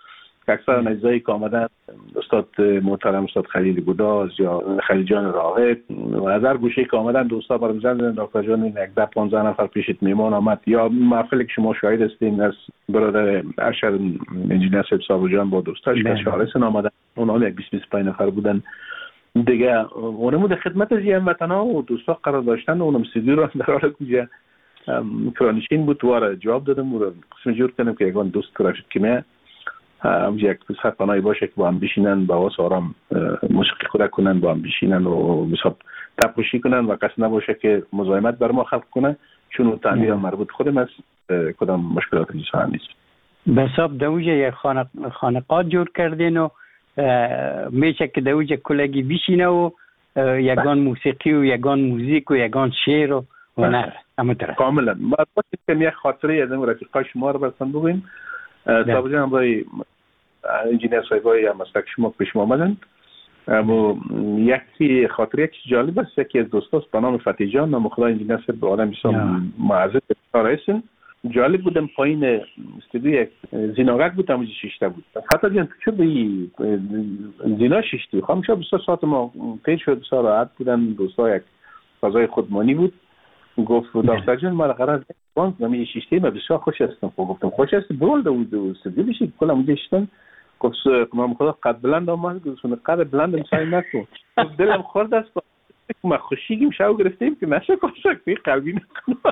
[SPEAKER 16] که اکثر نزدایی که آمدن استاد محترم استاد خلیل گوداز یا خلیل جان راغب و از هر گوشه که آمدن دوستا برام زدن دکتر جان یک ده پانزده نفر پیشت میمان آمد یا محفلی که شما شاهد هستین از برادر ارشد انجینیر صاحب صابر جان با دوستاش که شهرستان آمدن اونها یک بیست بیست و پنج نفر بودن دیگه. اونمو در خدمت از یه هموطنا و دوستا قرار داشتن. اونم استودیو رو در حال کجا کرانشین بود واره جواب دادم و قسم جور کنم که یکان دوست رفت کیمه همجا یک سرپناهی باشه که با هم بشینن با واس آرام موسیقی خود کنن با هم بشینن و بساب تپوشی کنن و قصد نباشه که مزاحمت بر ما خلق کنه چون اون تعمیر مربوط خودم است کدام مشکلات جسان نیست.
[SPEAKER 15] بساب دوجه یک خانقات جور کردین و میشه که دوجه کلگی بشینه و یگان موسیقی و یگان موزیک و یگان شعر و هنر همونطوره
[SPEAKER 16] کاملا. ما باید که یک خاطره از این رفیقای شما رو برسن بگویم. صاحب جان برای انجینیر صاحبای هم مسلک شما پیش ما آمدن و یکی خاطره یک جالب است. یکی از دوستاست به نام فتحی جان نام خدا انجینیر صاحب به آدم بسیار معزز رئیسن جالب بودم پایین استودیو یک زیناغک بود همونجا شیشته بود. فتحی جان چه به زینا شیشتی خواهم بسیار ساعت ما پیش شد بسیار راحت بودن دوستا یک فضای خودمانی بود. گفت دکتر جان ما قرار بانک نمی شیشته ما بسیار خوش هستم. خب گفتم خوش هست برول دو استودیو بشید کلا اونجا شدن. گفت ما خدا قد بلند اومد گفتم قد بلند مسای نکن دلم خورد است ما خوشیگیم شو گرفتیم که نشه کوشک بی قلبی نکنم.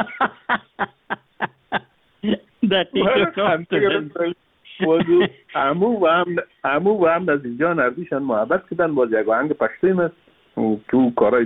[SPEAKER 16] دقیقاً موضوع عمو و هم عمو و هم از اینجا نردیشان محبت کردن باز یک آهنگ پشتویم است تو کارهای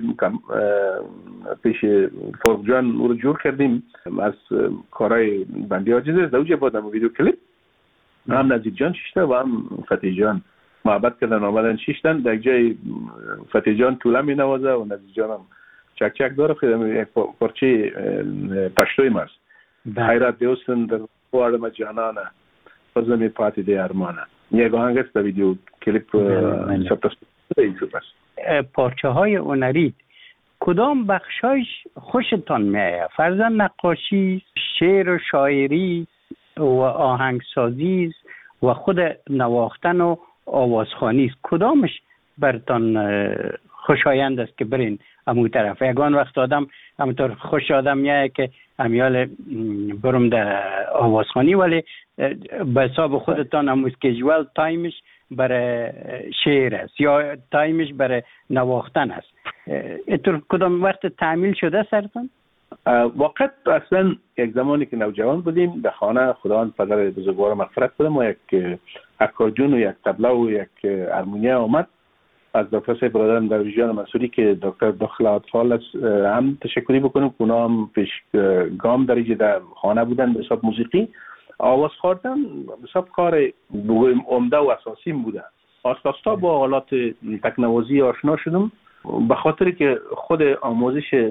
[SPEAKER 16] پیش فرق جان او رو جور کردیم از کارهای بندی عاجز است دوجه بادم ویدیو کلیپ هم نزید جان شیشته و هم فتحی جان محبت کردن آمدن شیشتن در جای فتحی جان طوله می نوازه و نزید جان هم چک چک داره خیلی یک پرچه پشتوی ماست حیرت دیوستن در وارم جانانه فضل پاتی دی ارمانه یک آهنگ است در ویدیو کلیپ سبتست ایجور است.
[SPEAKER 15] پارچه های هنری کدام بخشایش خوشتان میآید؟ فرضاً نقاشی، شعر و شاعری و آهنگسازی و خود نواختن و آوازخوانی است. کدامش برتان خوشایند است که برین امو طرف؟ یگان وقت آدم همونطور خوش آدم میایه که امیال برم در آوازخوانی ولی به حساب خودتان هم اسکیجوال تایمش برای شعر است یا تایمش برای نواختن است. اینطور کدام وقت تعمیل شده سرتان؟
[SPEAKER 16] وقت اصلا یک زمانی که نوجوان بودیم در خانه خداوند پدر بزرگوار مغفرت کنه ما یک اکاردیون و یک طبله و یک هارمونیا آمد از دکتر صاحب برادرم در ویژان منصوری که دکتر داخل اطفال است هم تشکری بکنم که اونا هم پیش گام درجه در خانه بودن به حساب موسیقی آواز خوردن به حساب کار بگویم عمده و اساسیم بوده. آستا با حالات تکنوازی آشنا شدم به خاطر که خود آموزش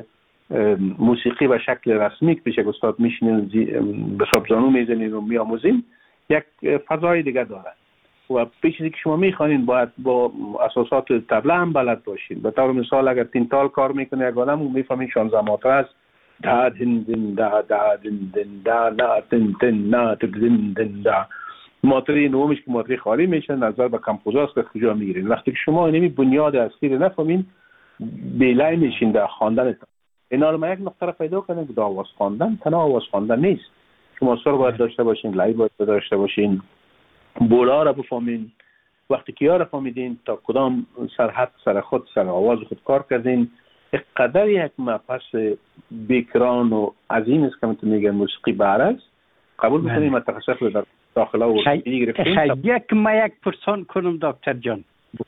[SPEAKER 16] موسیقی و شکل رسمی که پیش یک استاد میشینیم به حساب زانو میزنیم و میآموزیم یک فضای دیگه داره و پیش از که شما میخوانین باید با اساسات طبله هم بلد باشین. به طور مثال اگر تینتال کار میکنه یک آدم میفهمین شانزده ماتر است دا دن دن دا دا دن دن دا نا دن دن نا دن دن دا ماتری نومش که ماتری خالی میشه نظر به کمپوزاست که کجا میگیرین. وقتی که شما اینمی بنیاد اصلی رو نفهمین بیلای میشین در خواندن. اینا رو ما یک نقطه پیدا کنیم که آواز خواندن تنها آواز خواندن نیست. شما سر باید داشته باشین، لای باید داشته باشین، بولا را بفهمین. وقتی که ها را فهمیدین تا کدام سرحد سر خود سر آواز خود کار کردین قدر یک مبحث بیکران و عظیم است که من تو میگم موسیقی بهره قبول میکنیم متخصص رو در داخله و
[SPEAKER 15] خیلی یک ما یک پرسان کنم دکتر جان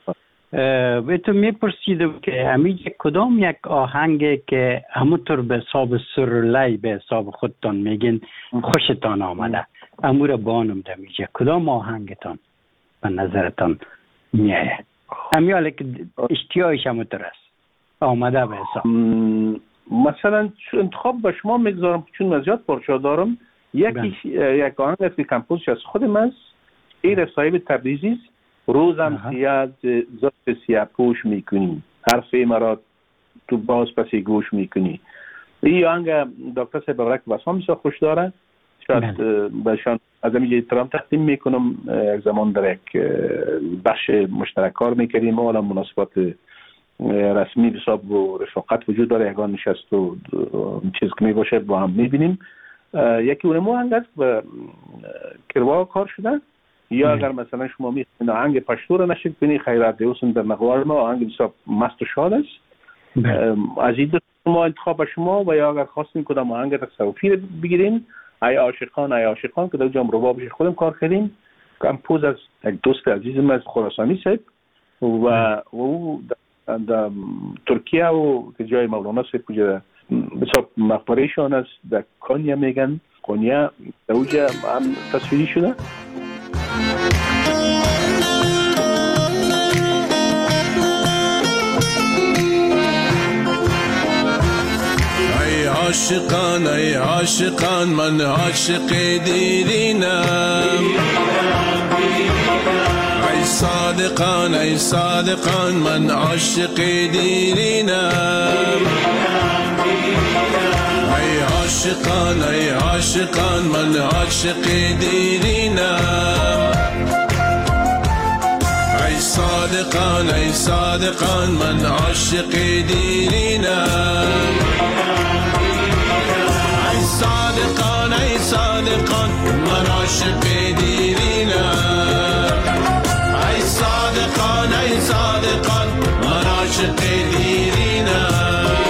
[SPEAKER 15] به تو میپرسیدم که همیشه کدام یک آهنگ که همونطور به حساب سرلی به حساب خودتان میگین خوشتان آمده امور بانم دمیجه کدام آهنگتان به نظرتان میایه همیاله که اشتیاقش همونطور است آمده به حساب؟
[SPEAKER 16] مثلا انتخاب به شما میگذارم چون من زیاد پارچه دارم یکی یک آهنگ است که کمپوزش از خودم است ایر صاحب تبریزی است روزم سیاه زفت سیاه پوش میکنی حرف مرا تو باز پسی گوش میکنی. این آهنگ دکتر صاحب برک بسام بسیار خوش داره شاید بهشان از همین احترام تقدیم میکنم. یک زمان در یک بخش مشترک کار میکردیم، حالا مناسبات رسمی حساب و رفاقت وجود داره، یگان نشست و چیز که میباشه با هم میبینیم. یکی اونمو هنگست به کروا کار شده، یا اگر مثلا شما میخواین آهنگ پشتو رو نشید بینی خیرات دیوسن در نقوار ما آهنگ بسیار مست و شاد است. از این دو ما انتخاب به شما، و یا اگر خواستین کدام آهنگ تصوفی رو بگیرین، ای عاشقان ای عاشقان که در جام ربابش خودم کار کردیم، کمپوز از یک دوست عزیزم از خراسانی صاحب و او در ترکیه و جای مولانا صاحب کجا بسیار مقبرهشان است در کانیا میگن، کانیا در اوجه هم تصویری شده.
[SPEAKER 17] ای عاشقان ای عاشقان من عاشق دیرینم، ای صادقان ای صادقان من عاشق دیرینم، ای عاشقان ای عاشقان من عاشق دیرینم، ای صادقان ای صادقان من عاشق دیرینم، ای صادقان ای صادقان من عاشق دیرینم، ای صادقان ای صادقان من عاشق دیرینم.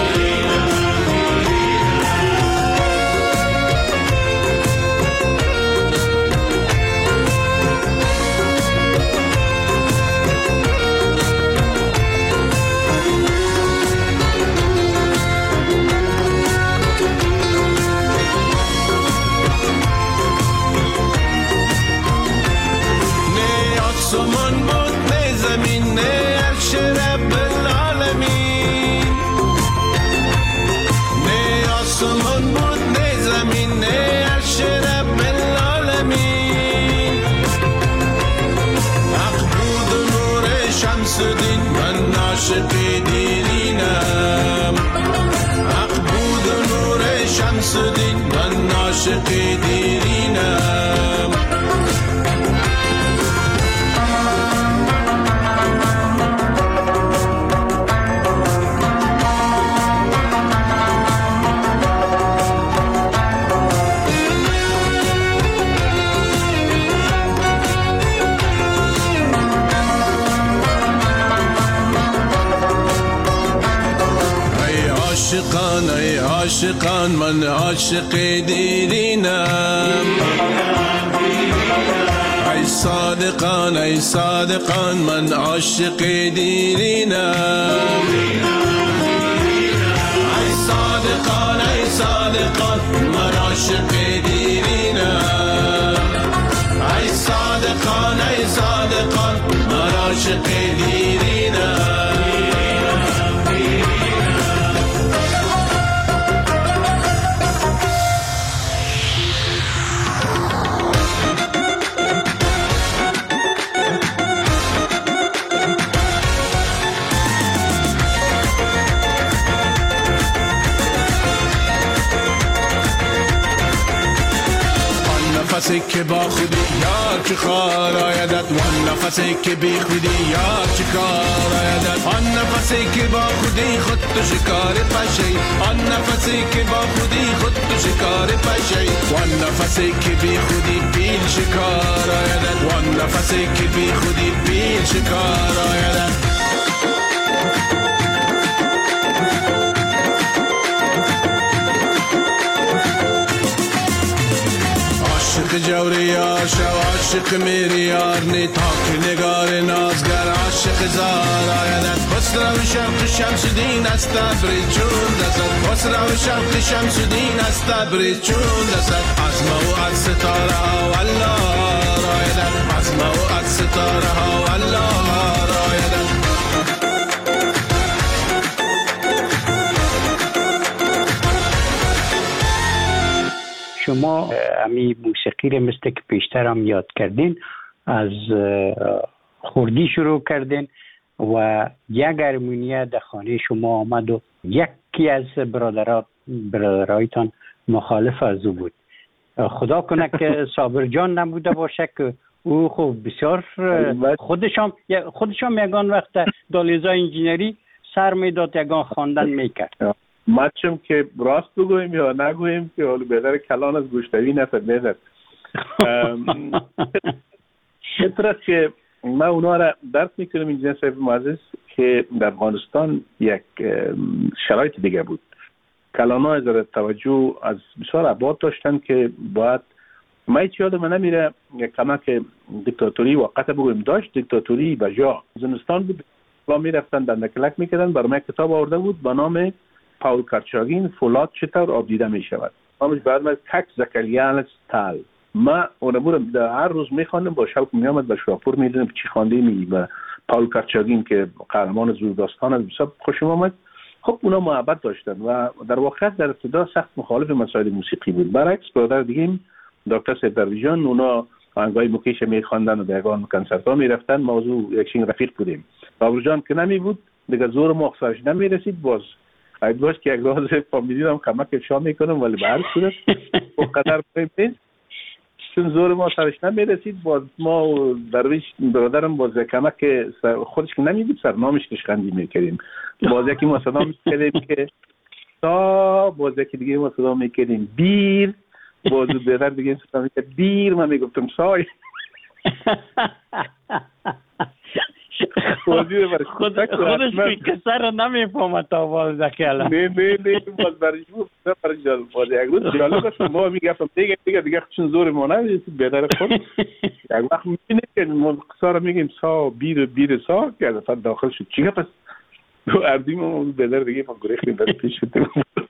[SPEAKER 17] عاشق دیرینم، حق بود نور شمس دین من عاشق دیرینم. عاشقان ای عاشقان من عاشق دیرینم، ای صادقان ای صادقان من عاشق دیرینم، ای صادقان ای صادقان من عاشق دیرینم، ای صادقان ای صادقان من عاشق دیرینم. نفسی که با خودی یار چه کار آیدد، وان نفسی که بی خودی یار چه کار آیدد، آن نفسی که با خودی خود تو شکار پشی، آن نفسی که با خودی خود تو شکار پشی، وان نفسی که بی خودی بیل شکار آیدد، وان نفسی که بی خودی بیل شکار آیدد. عاشق جوری یار شو عاشق میری یار نی تاک نگار نازگر عاشق زار آیدد، خسرو شوق شمس دین است تبریز چون دست، خسرو شوق شمس دین است تبریز چون دست، از ما و از ستاره ها والله آیدد، از ما و از ستاره ها والله آیدد.
[SPEAKER 15] شما امی موسیقی رو مثل که پیشتر هم یاد کردین از خوردی شروع کردین و یک هارمونیه در خانه شما آمد و یکی از برادرات برادرایتان مخالف از او بود. خدا کنه که صابر جان نبوده باشه که او خوب بسیار خودشان خودشان یگان وقت دالیزا انجینری سر میداد یگان خواندن میکرد.
[SPEAKER 16] ما چم که راست بگویم یا نگویم که حالا بهتر کلان از گوشتوی نفهمیدد. شطرت که ما اونا را درس میکنم انجینر صاحب معزز که در افغانستان یک شرایط دیگه بود. کلان ها از توجه از بسیار عباد داشتن که باید ما هیچ یادم نمیره یک کمک دیکتاتوری وقت بگویم داشت. دیکتاتوری به جا زمستان بود و میرفتن در نکلک میکردن. برای من کتاب آورده بود به نام پاول کارچاگین فولاد چطور آب دیده میشود. نامش بعد از تک زکریان استال. ما اونمو در هر روز میخواندم با شوق میامد به شاپور میدونم چی خوانده می و پاول کارچاگین که قهرمان زور داستان است بسیار خوشم آمد. خب اونا محبت داشتن و در واقع در ابتدا سخت مخالف مسائل موسیقی بود. برعکس برادر دیگه دکتر سیدرویجان اونا آهنگای موکیش میخواندن و در یگان کنسرت ها میرفتن. موضوع یکشین رفیق بودیم. بابرجان که نمی بود دیگه زور ما اخسارش نمیرسید. باز اید باش که یک راز فامیلی هم کمک شام میکنم ولی به هر صورت اونقدر مهم نیست چون زور ما سرش نمیرسید. باز ما درویش برادرم باز کمک خودش که نمی بود سرنامش کشخندی میکردیم. باز یکی ما صدا میکردیم که تا باز یکی دیگه ما صدا میکردیم بیر. باز برادر دیگه صدا میکرد بیر. من میگفتم سای
[SPEAKER 15] خودش که سر نمیفهمد تا باز دکیلا
[SPEAKER 16] نه نه نه باز برش بود برش جالب باز یک روز جالب است. ما میگفتم دیگه دیگه دیگه چون زور ما نمیرسید بهتر خود یک وقت میبینه که ما سارا میگیم سا بیر بیر سا که از داخل شد چیه پس دو اردیم و بهتر دیگه ما گریختیم در پیش شدیم.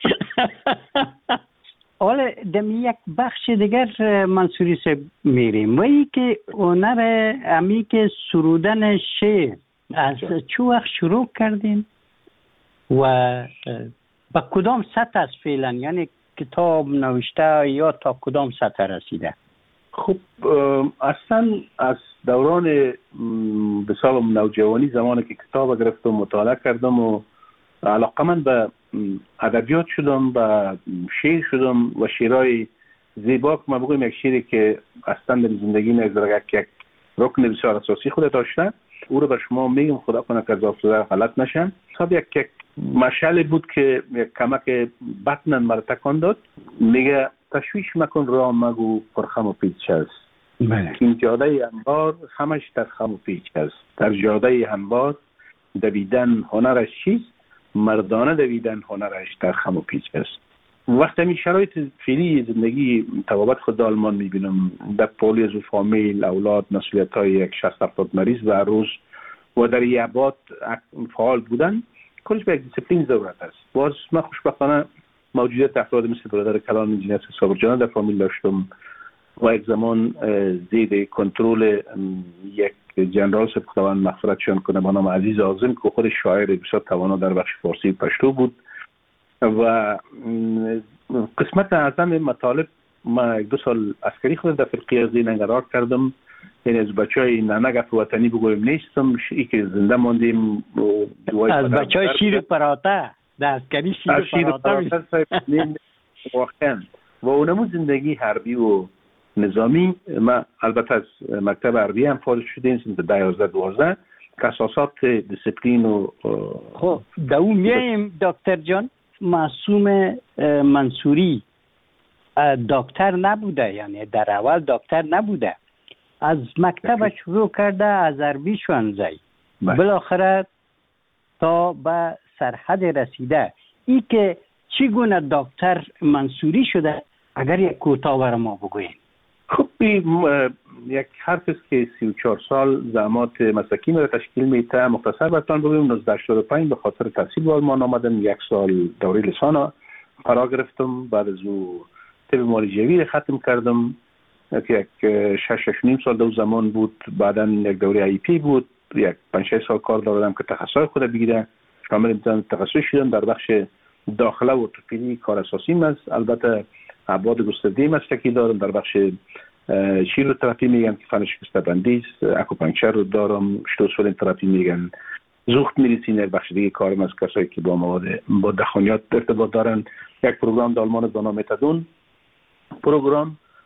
[SPEAKER 15] حالا دم یک بخش دیگر منصوری سے میریم و ای که اونر امی که سرودن شعر از چه وقت شروع کردین و با کدام سطح از فعلا یعنی کتاب نوشته یا تا کدام سطح رسیده؟
[SPEAKER 16] خب اصلا از دوران بسیار نوجوانی زمانی که کتاب گرفتم مطالعه کردم و علاقه من به ادبیات شدم و شعر شدم و شعرهای زیبا که ما بگویم یک شعری که اصلا در زندگی من یک رکن بسیار اساسی خود داشته او رو به شما میگم خدا کنه که از آفزوده غلط نشن. خب یک یک مشعل بود که یک کمک بطنن مرا تکان داد. میگه تشویش مکن را مگو پرخم و پیچ است. این جاده انبار همش در خم و پیچ است. در جاده انبار دویدن هنرش چیست؟ مردانه دویدن هنرش در خم و پیچ است. وقتی می شرایط فعلی زندگی توابت خود آلمان میبینم در پولی از فامیل اولاد مسئولیت های یک شصت هفتاد مریض و روز و در یابات فعال بودن کلش به یک دیسپلین ضرورت است. باز من خوشبختانه موجودیت افراد مثل برادر کلان انجینر صابر جان در فامیل داشتم و یک زمان زیر کنترل یک جنرال سپاه خداوند مغفرتشان کنه به نام عزیز اعظم که خود شاعر بسیار توانا در بخش فارسی پشتو بود و قسمت اعظم مطالب ما یک دو سال عسکری خود در فرقی از این انقرار کردم. یعنی از بچه های ننگ وطنی بگویم نیستم ای که زنده ماندیم
[SPEAKER 15] از بچه های شیر پراته در عسکری شیر پراته
[SPEAKER 16] واقعا و اونمو زندگی حربی و نظامی. ما البته از مکتب حربی هم فارغ شدیم سنت ده یازده دوازده کساسات دیسپلین و
[SPEAKER 15] خب دو میایم دکتر جان. معصوم منصوری دکتر نبوده یعنی در اول دکتر نبوده از مکتب شروع کرده از عربی شوانزی بالاخره تا به سرحد رسیده. ای که چگونه دکتر منصوری شده اگر یک کوتاه برای ما بگوین.
[SPEAKER 16] خب یک حرف است که سی و چهار سال زحمات مسلکی را تشکیل میده. مختصر براتون بگویم نوزده هشتاد و پنج به خاطر تحصیل به آلمان آمدم. یک سال دوره لیسان فرا گرفتم. بعد از او طب معالجوی ختم کردم که یک شش شش نیم سال دو زمان بود. بعدا یک دوره ای پی بود. یک پنج شش سال کار داشتم که تخصص خود بگیرم. شامل امتحان تخصص شدم در بخش داخله و ارتوپدی کار اساسیم است. البته ابعاد گسترده مسلکی دارم. در بخش شیروتراپی میگن که فن شکسته بندی است. اکوپانکچر رو دارم. شتوسولین تراپی میگن. زوخت میدیسین بخش دیگه کارم از کسایی که با مواد با دخانیات ارتباط دارن. یک پروگرام در آلمان به نام متادون پروگرام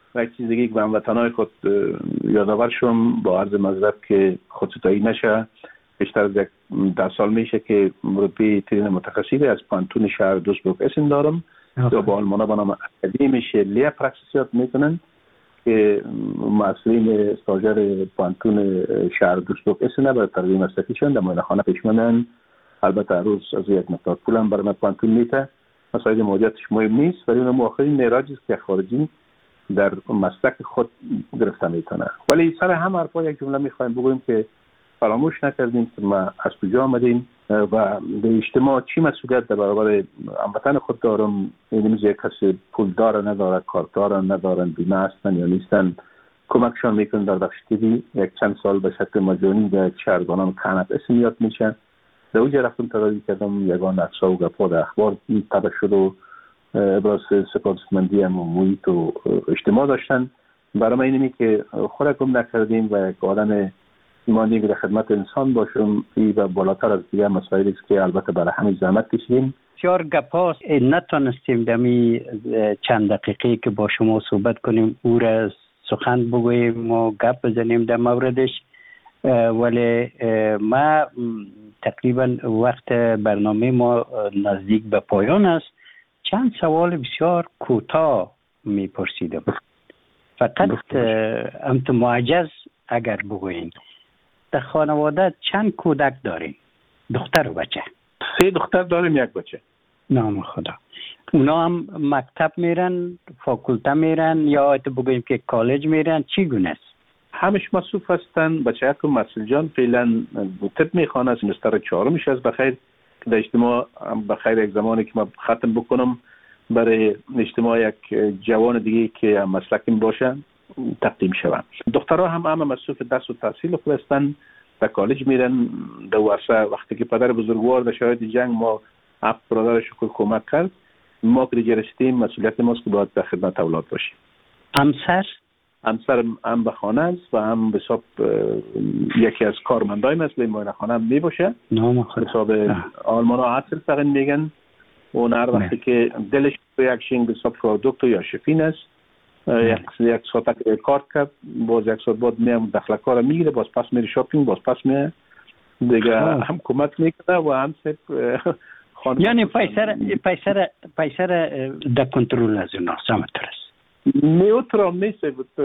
[SPEAKER 16] و یک چیز دیگه که به هموطنان خود یادآور شم با عرض معذرت که خودستایی نشه، بیشتر از یک ده سال میشه که مربی ترین متخصصی از پانتون شهر دوسبورگ اسن دارم و با آلمانا با نام اکادمیش لیا پرکسیات میکنن که مسئولین استاجر پانتون شهر دوسبورگ اسن برای تربیه مسلکیشون در معاینه خانه پیشمنن. البته روز از یک مقدار پولم برای پانتون میته، مسائل مالیاتش مهم نیست، ولی اون آخرین معراجی است که خارجی در مسلک خود گرفته میتونه. ولی سر هم حرفا یک جمله میخوایم بگویم که فراموش نکردیم که ما از کجا آمدیم و به اجتماع چی مسئولیت در برابر هموطن خود دارم. این یک کسی پول داره نداره، کارت داره ندارن، بیمه هستن یا نیستن، کمکشان میکنن در بخش تیوی. یک چند سال به شکل مجانی در شهرگانان کانت اسم یاد میشه. در اونجا رفتم تراجی کردم، یگان اقصا و گپا در اخبار تبه شد و ابراز سپاسمندی هم و محیط و اجتماع داشتن. برای من اینمی که خود گم نکردیم و یک آدم ایمانی که در خدمت انسان باشم ای و بالاتر از دیگر مسائلی است که البته برای همین زحمت کشیدیم.
[SPEAKER 15] بسیار گپاس نتونستیم دمی چند دقیقه که با شما صحبت کنیم او را سخن بگوییم و گپ بزنیم در موردش، ولی ما تقریبا وقت برنامه ما نزدیک به پایان است. چند سوال بسیار کوتاه میپرسیدم، فقط انت معجز اگر بگوین در خانواده چند کودک دارین؟ دختر و بچه؟
[SPEAKER 16] سه دختر داریم، یک بچه.
[SPEAKER 15] نام خدا. اونا هم مکتب میرن، فاکولته میرن یا ایت بگویم که کالج میرن؟ چی گونه است؟
[SPEAKER 16] همش مصروف هستن. بچه که مسئول جان فعلا طب میخوانه، سمستر چهارمش است. بخیر در اجتماع بخیر یک زمانی که ما ختم بکنم برای اجتماع یک جوان دیگه که مسلکیم باشه تقدیم شوم. دخترها هم همه مصروف درس و تحصیل خود هستن، در کالج میرن. در ورسه وقتی که پدر بزرگوار در شرایط جنگ ما هفت برادرش رو کمک کرد، ما که دیگه رسیدیم مسئولیت ماست که باید در خدمت اولاد باشیم.
[SPEAKER 15] همسر؟
[SPEAKER 16] همسر هم به خانه است و هم به حساب یکی از کارمندای مثل معاینه خانه هم می باشه.
[SPEAKER 15] نام خدا.
[SPEAKER 16] به حساب آلمان ها عطر فقط میگن. اون هر وقتی که دلش به یک شینگ به حساب پرودکت یا شفین است، یک یک ساعت کار کرد، باز یک ساعت بعد میام داخل کار میگیره، باز پس میره شاپینگ، باز پس میره دیگه هم کمک میکنه و هم سب
[SPEAKER 15] خانم. یعنی پیسر پیسر پیسر در کنترل از اونا سمتر است.
[SPEAKER 16] نیوترال نیست.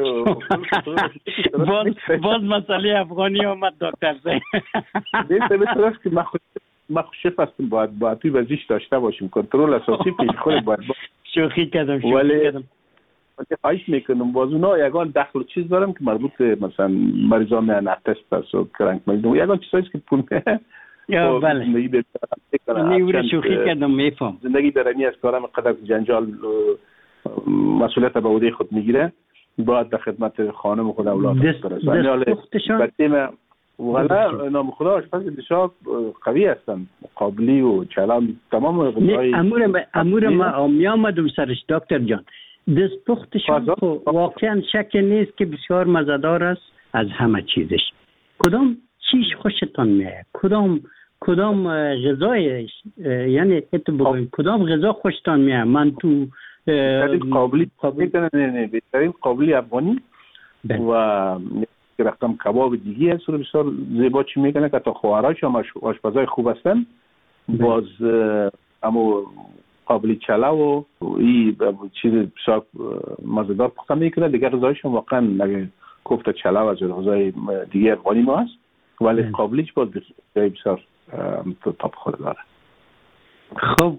[SPEAKER 15] باز باز مسئله افغانی آمد دکتر زین.
[SPEAKER 16] نیست به طرف که ما ما خوشف هستیم، باید باید توی وزیش داشته باشیم. کنترل اساسی پیش خود باید با
[SPEAKER 15] شوخی کردم شوخی کردم.
[SPEAKER 16] من خواهش میکنم باز اونا یگان دخل چیز دارم که مربوط مثلا مریضان میان تست است و کرنک مریضان یگان چیزایی که پول میه
[SPEAKER 15] یا بله نیوری شوخی کردم میفهم.
[SPEAKER 16] زندگی درنی از کارم قدر جنجال مسئولیت به عهده خود میگیره، باید در خدمت خانم خود اولاد برسه. ولی نام خدا آشپز بسیار قوی هستن، قابلی و چلام تمام غذای
[SPEAKER 15] امور امور ما می آمدم سرش دکتر جان. دست پختشان واقعا شک نیست که بسیار مزه‌دار است از همه چیزش. کدام چیش خوشتان میاد؟ کدام کدام غذای یعنی ات بگویم کدام غذا خوشتان میاد؟ من تو
[SPEAKER 16] قابلی قابلی نه نه بهترین قابلی افغانی و که رقم کباب دیگه هست رو بسیار زیبا چی میکنه که تا خواهرهاش هم آشپزای خوب هستن. باز اما قابلی چلا و این چیز بسیار مزه‌دار پخته میکنه. دیگه غذایش هم واقعا اگه کوفته چلا و از غذای دیگه افغانی ما هست، ولی قابلیش باز بسیار تاپ خود داره.
[SPEAKER 15] خب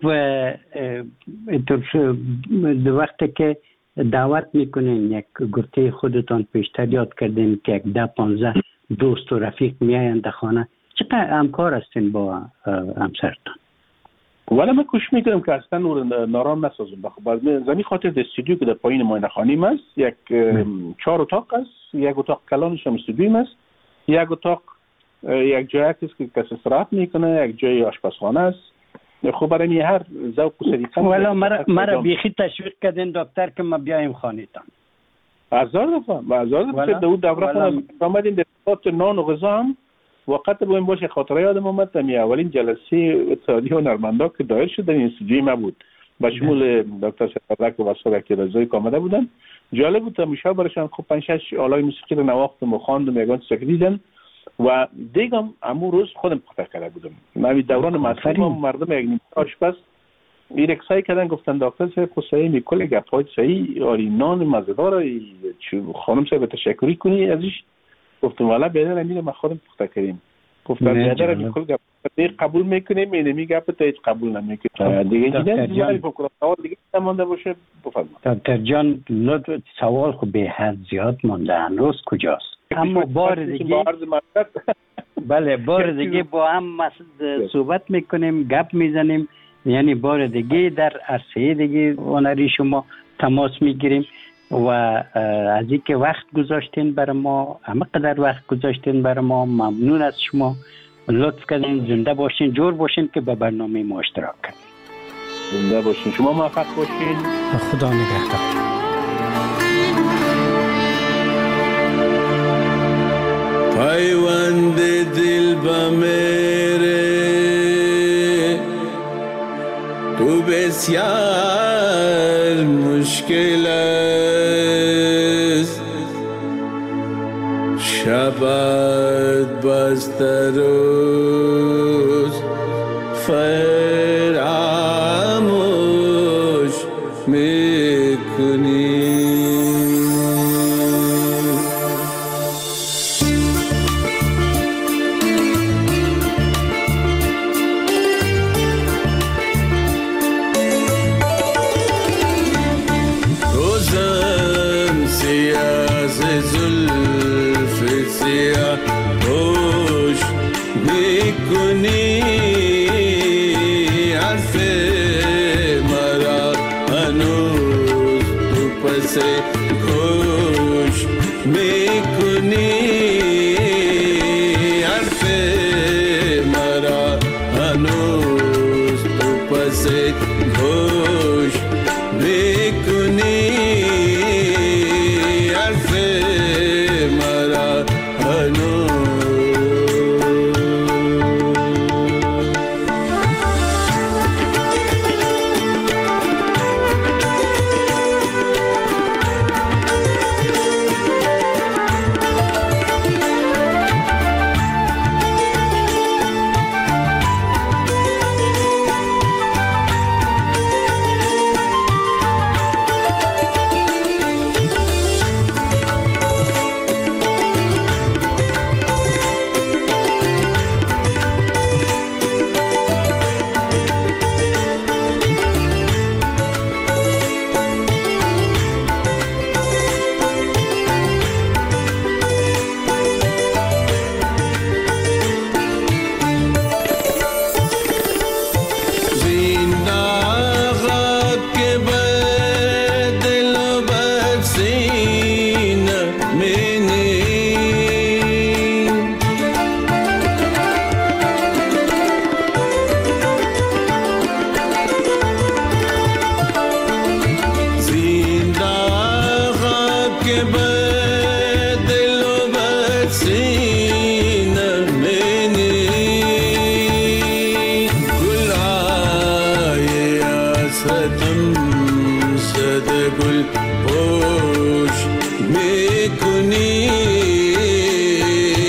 [SPEAKER 15] دو وقتی که دعوت میکنین یک گرته خودتان پیشتر یاد کردین که یک ده پانزده دوست و رفیق میاین در خانه، چقدر همکار هستین با همسرتان؟
[SPEAKER 16] ولی من کوشش میکنم که اصلا نارام نسازم. بخاطر زمین خاطر در استودیو که در پایین معاینه خانه است یک چهار اتاق است، یک اتاق کلانش هم استودیو است، یک اتاق یک جایی است که کسی استراحت میکنه، یک جای آشپزخانه است. خب برای هر ذوق و سلیقه
[SPEAKER 15] ولی مرا مرا بیخی تشویق کردین دکتر که ما بیایم خانه‌تان.
[SPEAKER 16] هزار دفعه هزار دفعه دو دوره خونه آمدیم در خاطر نان و غذا هم وقت بگویم باشه خاطره یادم اومد. می اولین جلسه اتحادیه هنرمندا که دایر شد در این استودیوی ما بود با شمول دکتر سفردک و واسه رضایی که آمده بودن. جالب بود تماشا برشان. خب پنج شش آلای موسیقی رو نواختم و خواندم یگان سکریدن و دیگم امو روز خودم پخته کرده بودم. نوی دوران مصرف مردم یک نیم آشپز ایرکسایی کردن گفتن دکتر صاحب خود صحیح میکل گپ‌های صحیح آری نان مزه‌دار خانم صاحب تشکری کنی ازش. گفتم والا بهتره میره ما خودم پخته کردیم. گفتم بهتره میکل گپ دیگه قبول میکنیم اینمی گپ تا هیچ قبول نمیکنه دیگه دیگه دیگه فکر سوال دیگه مونده باشه بفرمایید.
[SPEAKER 15] دکتر جان لطف سوال خب به حد زیاد مونده هنوز کجاست؟ اما بار دیگه بله بار دیگه با هم صحبت میکنیم گپ میزنیم. یعنی بار دیگه در عرصه دیگه هنری شما تماس میگیریم و از اینکه وقت گذاشتین برای ما همه قدر وقت گذاشتین برای ما ممنون از شما. لطف کردین زنده باشین جور باشین که به برنامه ما اشتراک کنین.
[SPEAKER 16] زنده باشین شما موفق باشین.
[SPEAKER 15] خدا نگهدار.
[SPEAKER 17] پیوند دل با میره تو بسیار مشکل است شبت بسته روز فراموش میکنی.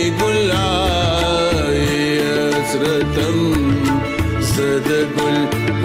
[SPEAKER 17] زد گل